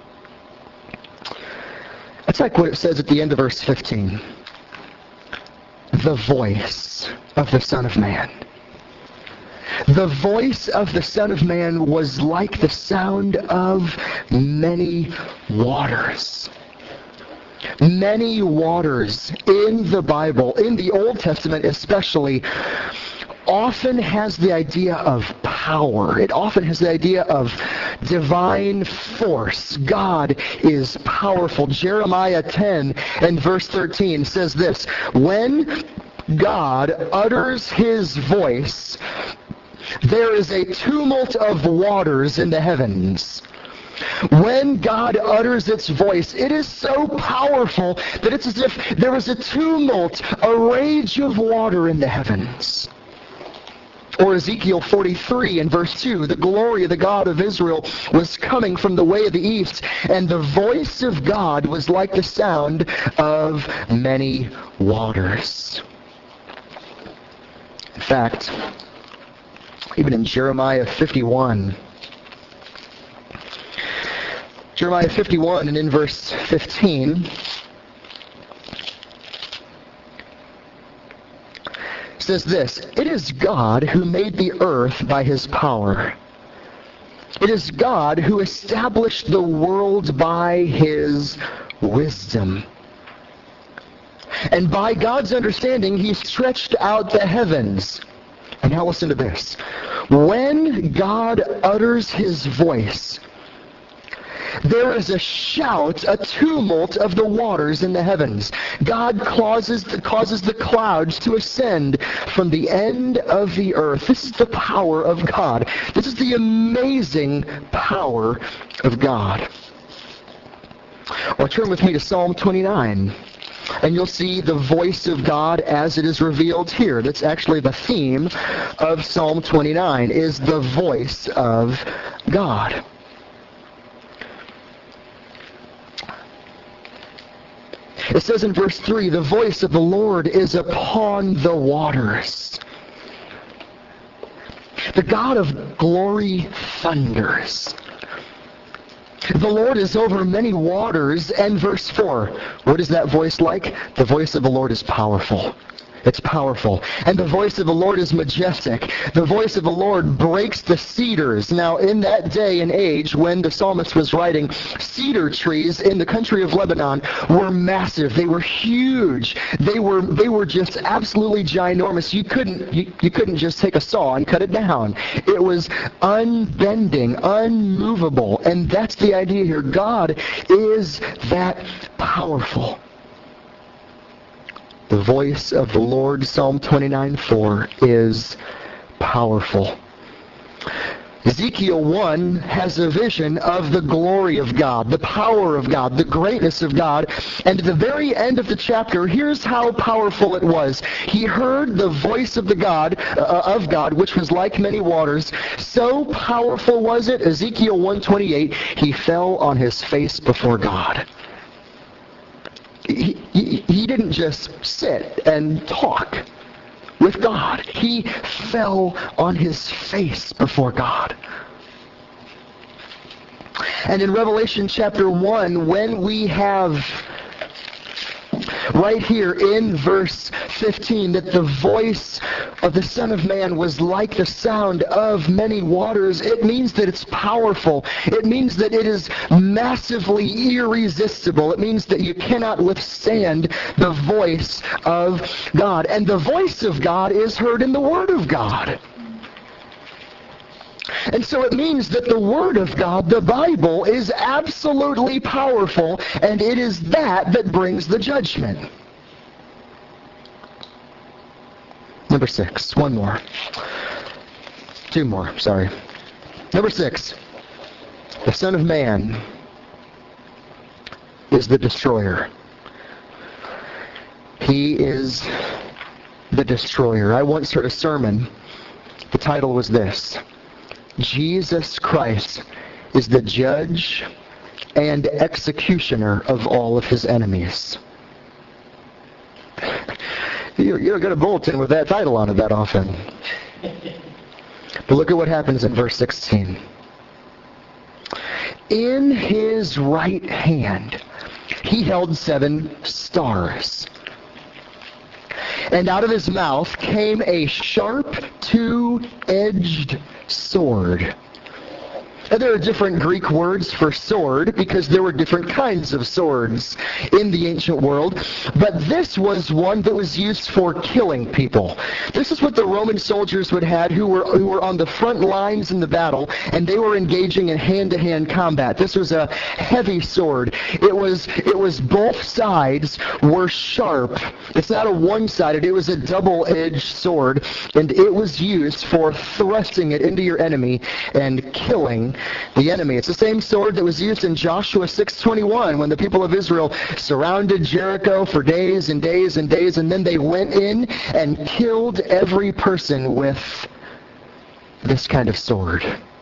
That's like what it says at the end of verse fifteen. The voice of the Son of Man. The voice of the Son of Man was like the sound of many waters. Many waters in the Bible, in the Old Testament especially, often has the idea of power. It often has the idea of divine force. God is powerful. Jeremiah ten and verse thirteen says this: when God utters his voice, there is a tumult of waters in the heavens. When God utters its voice, it is so powerful that it's as if there was a tumult, a rage of water in the heavens. Or Ezekiel forty-three and verse two, the glory of the God of Israel was coming from the way of the east, and the voice of God was like the sound of many waters. In fact, even in Jeremiah fifty-one, Jeremiah fifty-one and in verse fifteen, says this: it is God who made the earth by his power. It is God who established the world by his wisdom. And by God's understanding, he stretched out the heavens. And now listen to this. When God utters his voice, there is a shout, a tumult of the waters in the heavens. God causes the, causes the clouds to ascend from the end of the earth. This is the power of God. This is the amazing power of God. Or turn with me to Psalm twenty-nine. And you'll see the voice of God as it is revealed here. That's actually the theme of Psalm twenty-nine, is the voice of God. It says in verse three, the voice of the Lord is upon the waters. The God of glory thunders. The Lord is over many waters. And verse four, what is that voice like? The voice of the Lord is powerful. It's powerful. And the voice of the Lord is majestic. The voice of the Lord breaks the cedars. Now, in that day and age when the psalmist was writing, cedar trees in the country of Lebanon were massive. They were huge. They were they were just absolutely ginormous. You couldn't you, you couldn't just take a saw and cut it down. It was unbending, unmovable. And that's the idea here. God is that powerful. The voice of the Lord, Psalm twenty-nine four, is powerful. Ezekiel one has a vision of the glory of God, the power of God, the greatness of God. And at the very end of the chapter, here's how powerful it was. He heard the voice of the God, uh, of God, which was like many waters. So powerful was it, Ezekiel one twenty-eight, he fell on his face before God. He, he, he didn't just sit and talk with God. He fell on his face before God. And in Revelation chapter one, when we have right here in verse fifteen, that the voice of the Son of Man was like the sound of many waters, it means that it's powerful. It means that it is massively irresistible. It means that you cannot withstand the voice of God. And the voice of God is heard in the Word of God. And so it means that the Word of God, the Bible, is absolutely powerful, and it is that that brings the judgment. Number six. One more. Two more, sorry. Number six. The Son of Man is the destroyer. He is the destroyer. I once heard a sermon. The title was this: Jesus Christ is the judge and executioner of all of his enemies. You, you don't get a bulletin with that title on it that often. But look at what happens in verse sixteen. In his right hand he held seven stars. And out of his mouth came a sharp, two-edged sword. And there are different Greek words for sword because there were different kinds of swords in the ancient world. But this was one that was used for killing people. This is what the Roman soldiers would have who were who were on the front lines in the battle, and they were engaging in hand-to-hand combat. This was a heavy sword. It was it was both sides were sharp. It's not a one-sided. It was a double-edged sword, and it was used for thrusting it into your enemy and killing the enemy. It's the same sword that was used in Joshua six twenty-one when the people of Israel surrounded Jericho for days and days and days, and then they went in and killed every person with this kind of sword.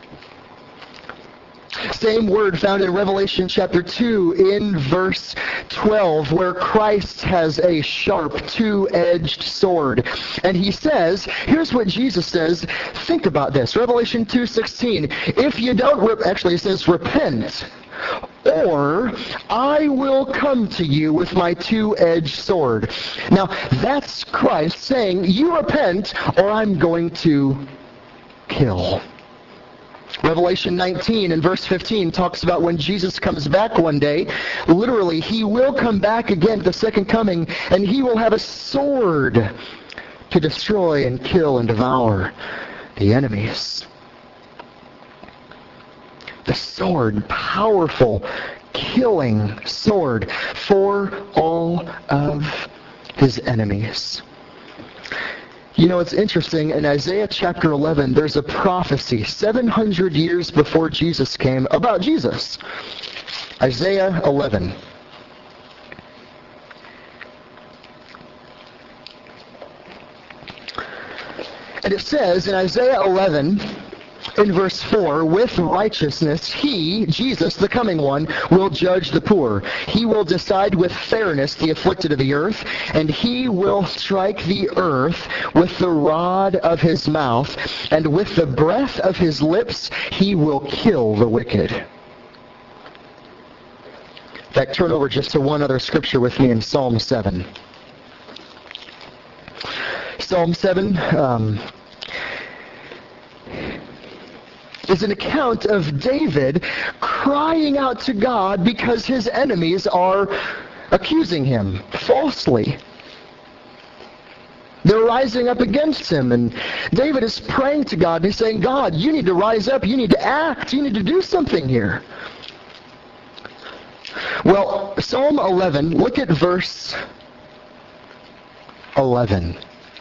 Same word found in Revelation chapter two in verse twelve, where Christ has a sharp two-edged sword. And he says, here's what Jesus says, think about this, Revelation two sixteen, if you don't, rep- actually it says repent, or I will come to you with my two-edged sword. Now that's Christ saying, you repent or I'm going to kill. Revelation nineteen and verse fifteen talks about when Jesus comes back one day. Literally, he will come back again at the second coming, and he will have a sword to destroy and kill and devour the enemies. The sword, powerful, killing sword for all of his enemies. You know, it's interesting, in Isaiah chapter eleven, there's a prophecy seven hundred years before Jesus came about Jesus. Isaiah eleven. And it says in Isaiah eleven, in verse four, with righteousness he, Jesus, the coming one, will judge the poor. He will decide with fairness the afflicted of the earth, and he will strike the earth with the rod of his mouth, and with the breath of his lips he will kill the wicked. In fact, turn over just to one other scripture with me in Psalm seven. Psalm seven, um, is an account of David crying out to God because his enemies are accusing him falsely. They're rising up against him, and David is praying to God, and he's saying, God, you need to rise up, you need to act, you need to do something here. Well, Psalm eleven, look at verse eleven.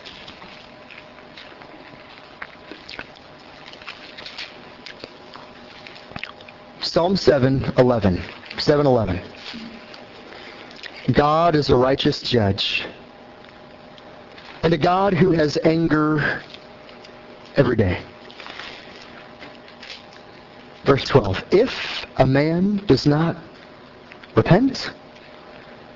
Psalm seven eleven. seven eleven. God is a righteous judge, and a God who has anger every day. Verse twelve. If a man does not repent,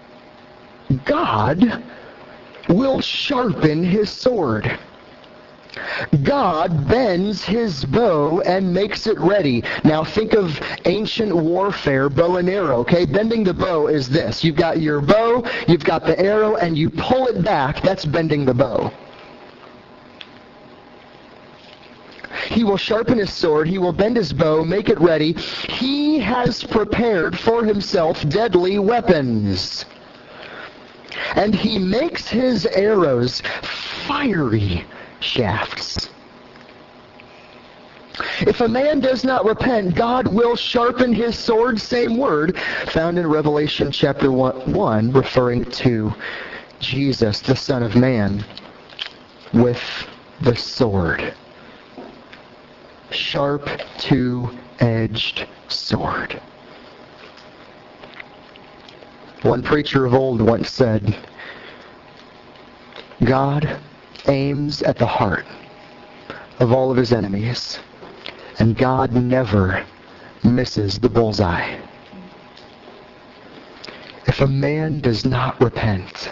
God will sharpen his sword. God bends his bow and makes it ready. Now think of ancient warfare, bow and arrow, okay? Bending the bow is this. You've got your bow, you've got the arrow, and you pull it back. That's bending the bow. He will sharpen his sword, he will bend his bow, make it ready. He has prepared for himself deadly weapons. And he makes his arrows fiery shafts. If a man does not repent, God will sharpen his sword, same word, found in Revelation chapter one, referring to Jesus, the Son of Man, with the sword. Sharp, two-edged sword. One preacher of old once said, God aims at the heart of all of his enemies, and God never misses the bullseye. If a man does not repent.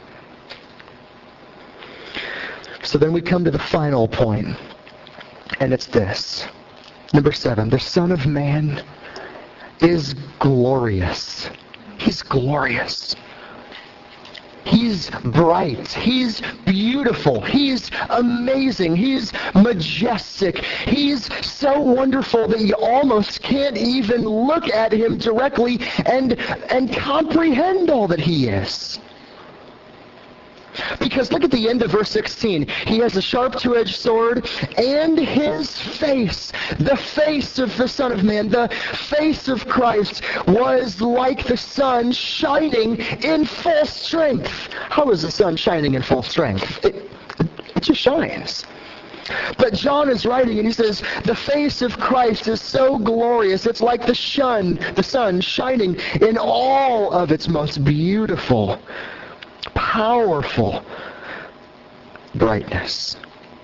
So then we come to the final point, and it's this. Number seven, the Son of Man is glorious. He's glorious. He's bright. He's beautiful. He's amazing. He's majestic. He's so wonderful that you almost can't even look at him directly and, and comprehend all that he is. Because look at the end of verse sixteen. He has a sharp two-edged sword, and his face, the face of the Son of Man, the face of Christ, was like the sun shining in full strength. How is the sun shining in full strength? It, it just shines. But John is writing and he says, the face of Christ is so glorious. It's like the sun, the sun shining in all of its most beautiful, powerful brightness.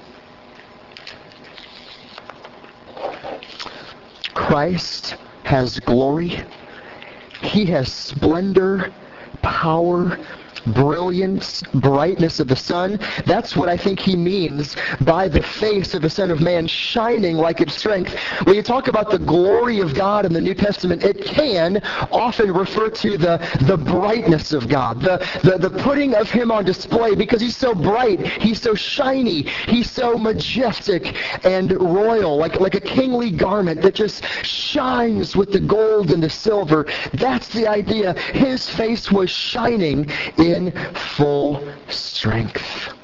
Christ has glory. He has splendor, power, brilliance, brightness of the sun. That's what I think he means by the face of the Son of Man shining like its strength. When you talk about the glory of God in the New Testament, it can often refer to the, the brightness of God, the, the, the putting of him on display, because he's so bright, he's so shiny, he's so majestic and royal, like, like a kingly garment that just shines with the gold and the silver. That's the idea. His face was shining in in full strength.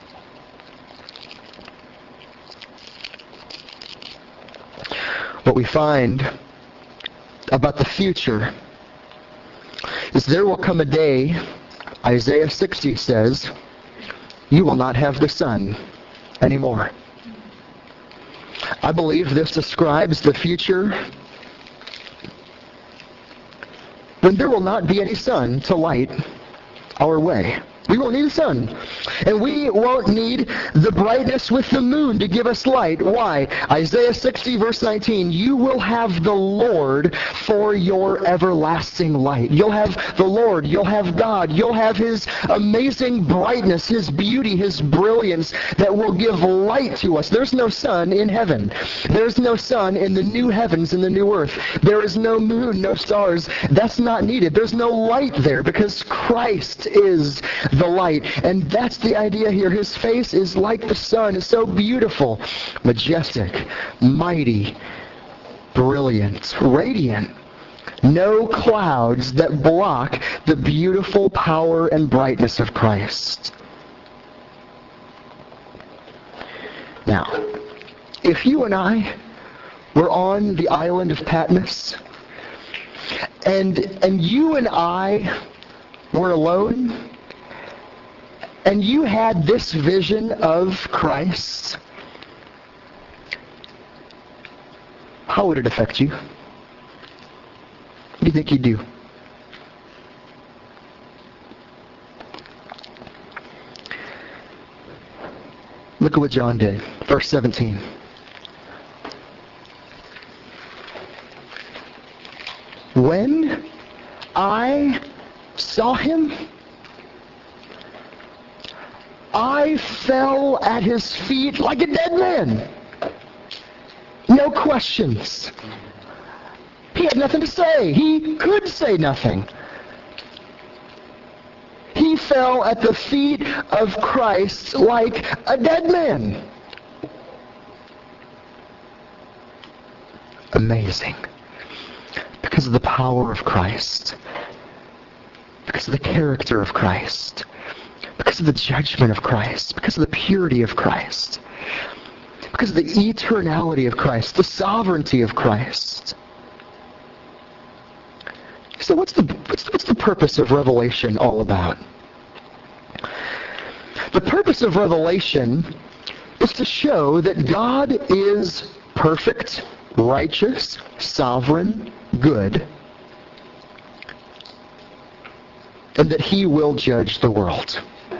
What we find about the future is there will come a day, Isaiah sixty says, you will not have the sun anymore. I believe this describes the future when there will not be any sun to light our way. We won't need the sun. And we won't need the brightness with the moon to give us light. Why? Isaiah sixty verse nineteen, you will have the Lord for your everlasting light. You'll have the Lord. You'll have God. You'll have his amazing brightness, his beauty, his brilliance that will give light to us. There's no sun in heaven. There's no sun in the new heavens and the new earth. There is no moon, no stars. That's not needed. There's no light there because Christ is the light. And that's the idea here. His face is like the sun. It's so beautiful, majestic, mighty, brilliant, radiant. No clouds that block the beautiful power and brightness of Christ. Now, if you and I were on the island of Patmos, and and you and I were alone, and you had this vision of Christ, how would it affect you? What do you think you'd do? Look at what John did. Verse seventeen. When I saw him, I fell at his feet like a dead man. No questions. He had nothing to say. He could say nothing. He fell at the feet of Christ like a dead man. Amazing. Because of the power of Christ. Because of the character of Christ. Because of the judgment of Christ. Because of the purity of Christ. Because of the eternality of Christ. The sovereignty of Christ. So what's the, what's, what's the purpose of Revelation all about? The purpose of Revelation is to show that God is perfect, righteous, sovereign, good, and that he will judge the world.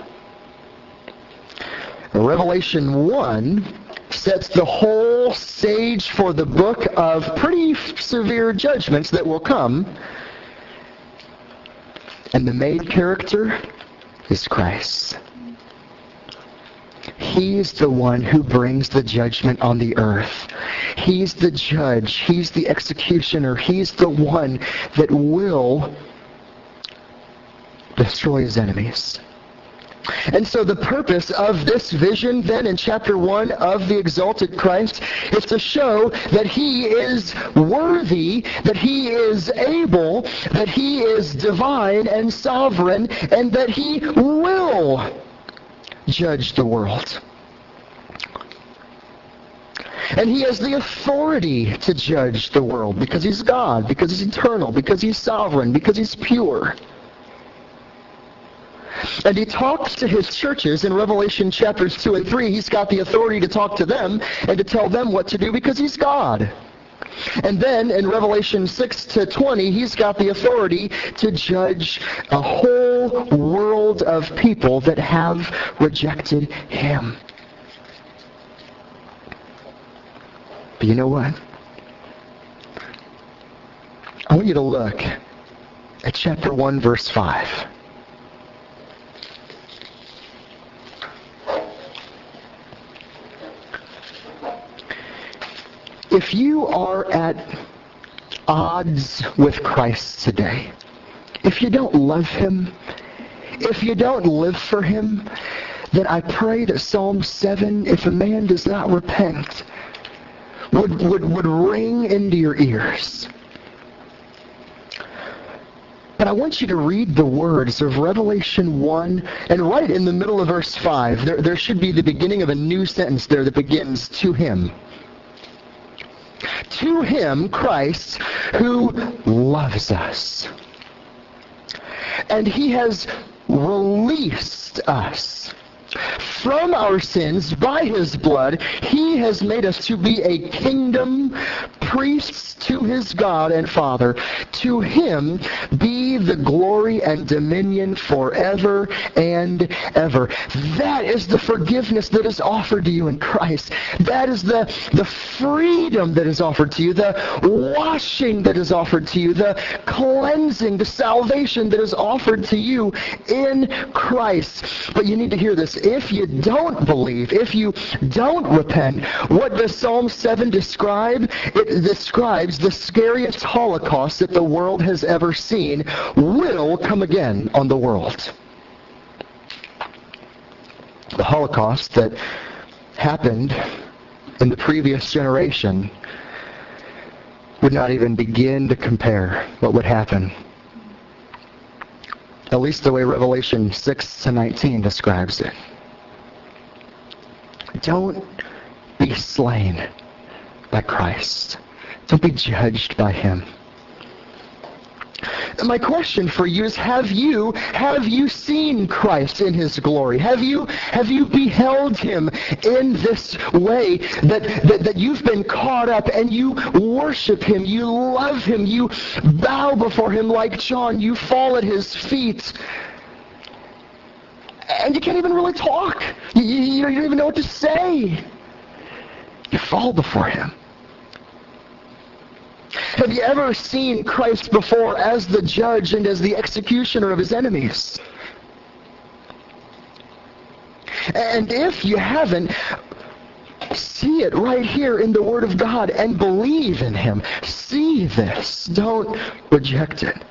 Revelation one sets the whole stage for the book of pretty severe judgments that will come. And the main character is Christ. He's the one who brings the judgment on the earth. He's the judge. He's the executioner. He's the one that will destroy his enemies. And so the purpose of this vision then in chapter one of the exalted Christ is to show that he is worthy, that he is able, that he is divine and sovereign, and that he will judge the world. And he has the authority to judge the world because he's God, because he's eternal, because he's sovereign, because he's pure. And he talks to his churches in Revelation chapters two and three. He's got the authority to talk to them and to tell them what to do because he's God. And then in Revelation six to twenty, he's got the authority to judge a whole world of people that have rejected him. But you know what? I want you to look at chapter one, verse five. If you are at odds with Christ today, if you don't love him, if you don't live for him, then I pray that Psalm seven, if a man does not repent, would, would, would ring into your ears. But I want you to read the words of Revelation one, and right in the middle of verse five, there, there should be the beginning of a new sentence there that begins, to him. To him, Christ, who loves us. And he has released us from our sins by his blood. He has made us to be a kingdom, priests to his God and Father. To him be the glory and dominion forever and ever. That is the forgiveness that is offered to you in Christ. That is the, the freedom that is offered to you, the washing that is offered to you, the cleansing, the salvation that is offered to you in Christ. But you need to hear this. If you don't believe, if you don't repent, what does Psalm seven describe? It describes the scariest Holocaust that the world has ever seen will come again on the world. The Holocaust that happened in the previous generation would not even begin to compare what would happen. At least the way Revelation six to nineteen describes it. Don't be slain by Christ. Don't be judged by him. And my question for you is, have you have you seen Christ in his glory? Have you have you beheld him in this way that, that, that you've been caught up and you worship him, you love him, you bow before him like John, you fall at his feet, and you can't even really talk. You, you, you don't even know what to say. You fall before him. Have you ever seen Christ before as the judge and as the executioner of his enemies? And if you haven't, see it right here in the Word of God and believe in Him. See this. Don't reject it.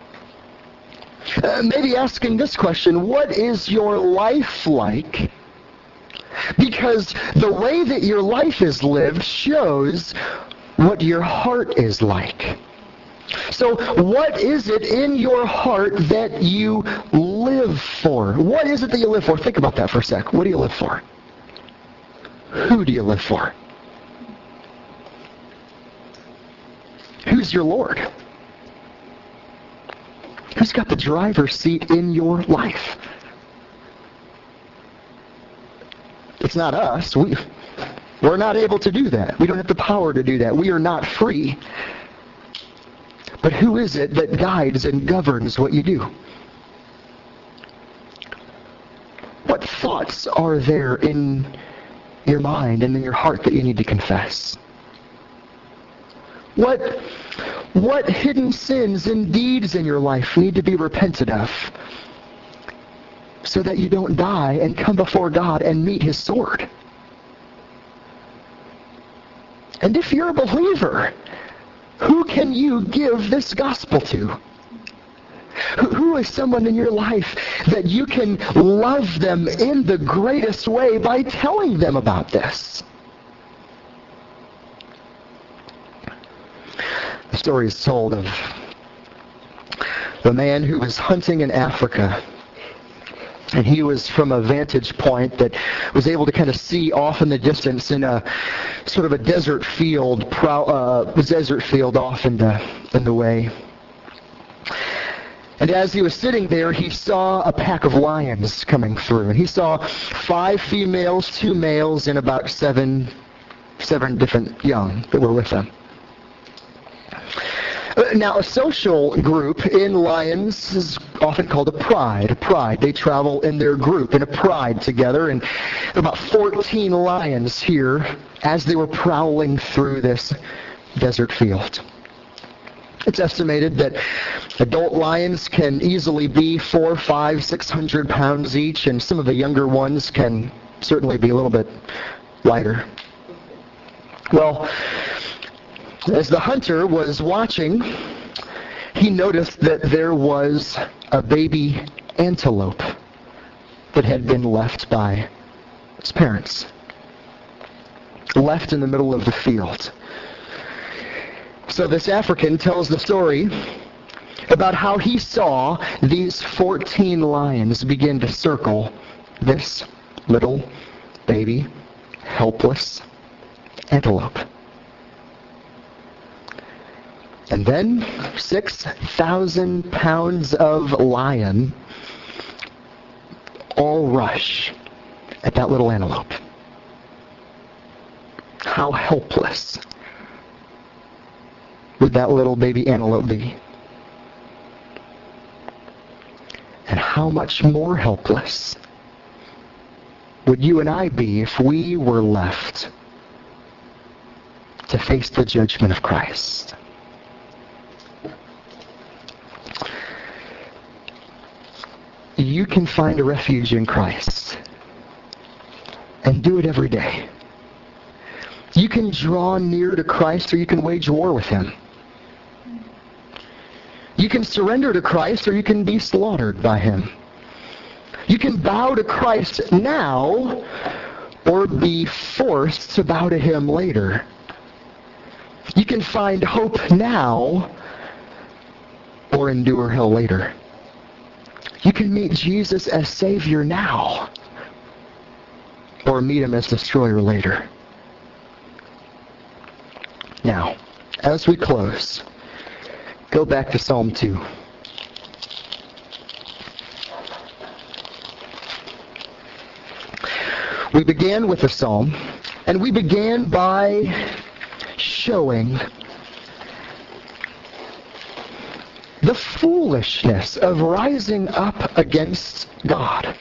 Uh, maybe asking this question, what is your life like? Because the way that your life is lived shows what your heart is like. So what is it in your heart that you live for? What is it that you live for? Think about that for a sec. What do you live for? Who do you live for? Who's your Lord? Who's got the driver's seat in your life? It's not us. We, we're not able to do that. We don't have the power to do that. We are not free. But who is it that guides and governs what you do? What thoughts are there in your mind and in your heart that you need to confess? What, what hidden sins and deeds in your life need to be repented of so that you don't die and come before God and meet His sword? And if you're a believer, who can you give this gospel to? Who is someone in your life that you can love them in the greatest way by telling them about this? The story is told of the man who was hunting in Africa. And he was from a vantage point that was able to kind of see off in the distance in a sort of a desert field, uh, desert field off in the, in the way. And as he was sitting there, he saw a pack of lions coming through. And he saw five females, two males, and about seven, seven different young that were with them. Now, a social group in lions is often called a pride. A pride. They travel in their group, in a pride together. And there were about fourteen lions here as they were prowling through this desert field. It's estimated that adult lions can easily be four, five, six hundred pounds each, and some of the younger ones can certainly be a little bit lighter. Well, as the hunter was watching, he noticed that there was a baby antelope that had been left by its parents, left in the middle of the field. So this African tells the story about how he saw these fourteen lions begin to circle this little baby, helpless antelope. And then six thousand pounds of lion all rush at that little antelope. How helpless would that little baby antelope be? And how much more helpless would you and I be if we were left to face the judgment of Christ? You can find a refuge in Christ and do it every day. You can draw near to Christ or you can wage war with Him. You can surrender to Christ or you can be slaughtered by Him. You can bow to Christ now or be forced to bow to Him later. You can find hope now or endure hell later. You can meet Jesus as Savior now or meet Him as destroyer later. Now, as we close, go back to Psalm two. We began with a psalm, and we began by showing the foolishness of rising up against God.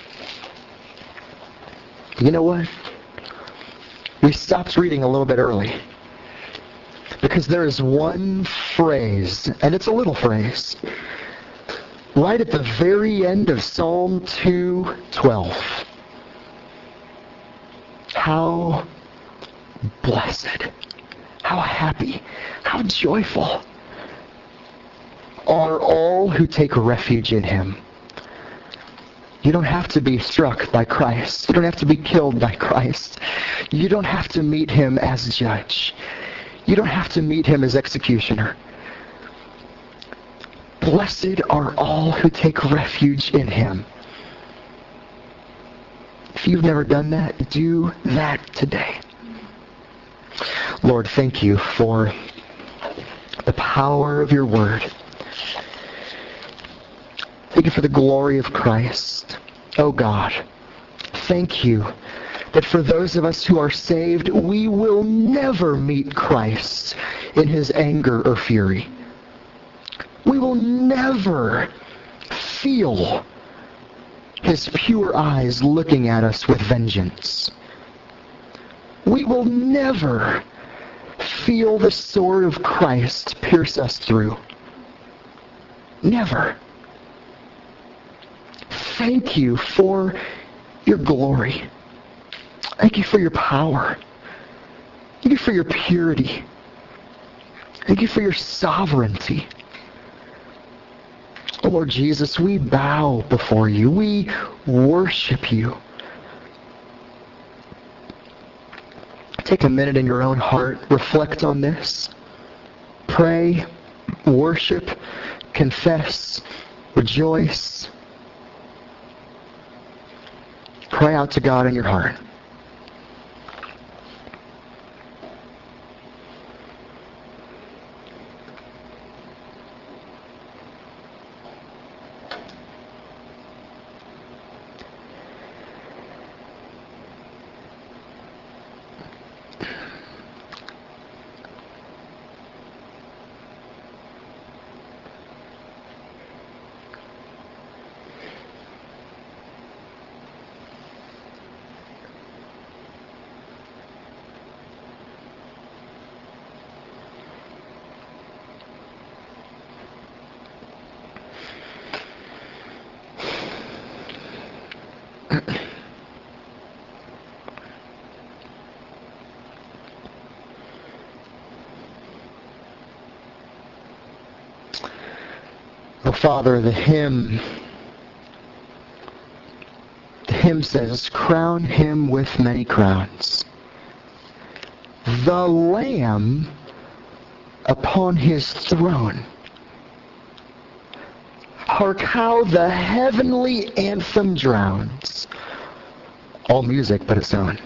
You know what? We stopped reading a little bit early because there is one phrase, and it's a little phrase, right at the very end of Psalm two twelve. how blessed, how happy, how joyful are all who take refuge in him. You don't have to be struck by Christ. You don't have to be killed by Christ. You don't have to meet him as judge. You don't have to meet him as executioner. Blessed are all who take refuge in him. If you've never done that, do that today. Lord, thank you for the power of your word. Thank you for the glory of Christ. Oh God, thank you that for those of us who are saved, we will never meet Christ in his anger or fury. We will never feel his pure eyes looking at us with vengeance. We will never feel the sword of Christ pierce us through. Never. Thank you for your glory. Thank you for your power. Thank you for your purity. Thank you for your sovereignty. Oh Lord Jesus, we bow before you. We worship you. Take a minute in your own heart. Reflect on this. Pray, worship, confess, rejoice. Cry out to God in your heart. Oh, Father, the hymn, the hymn says, crown him with many crowns. The Lamb upon his throne. Hark how the heavenly anthem drowns. All music but its own.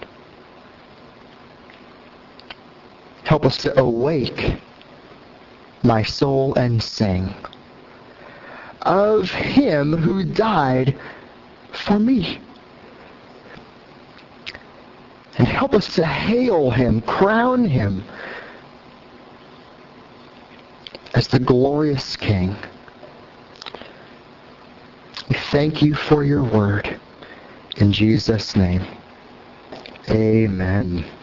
Help us to awake, my soul, and sing of him who died for me. And help us to hail him, crown him as the glorious King. We thank you for your word. In Jesus' name, amen.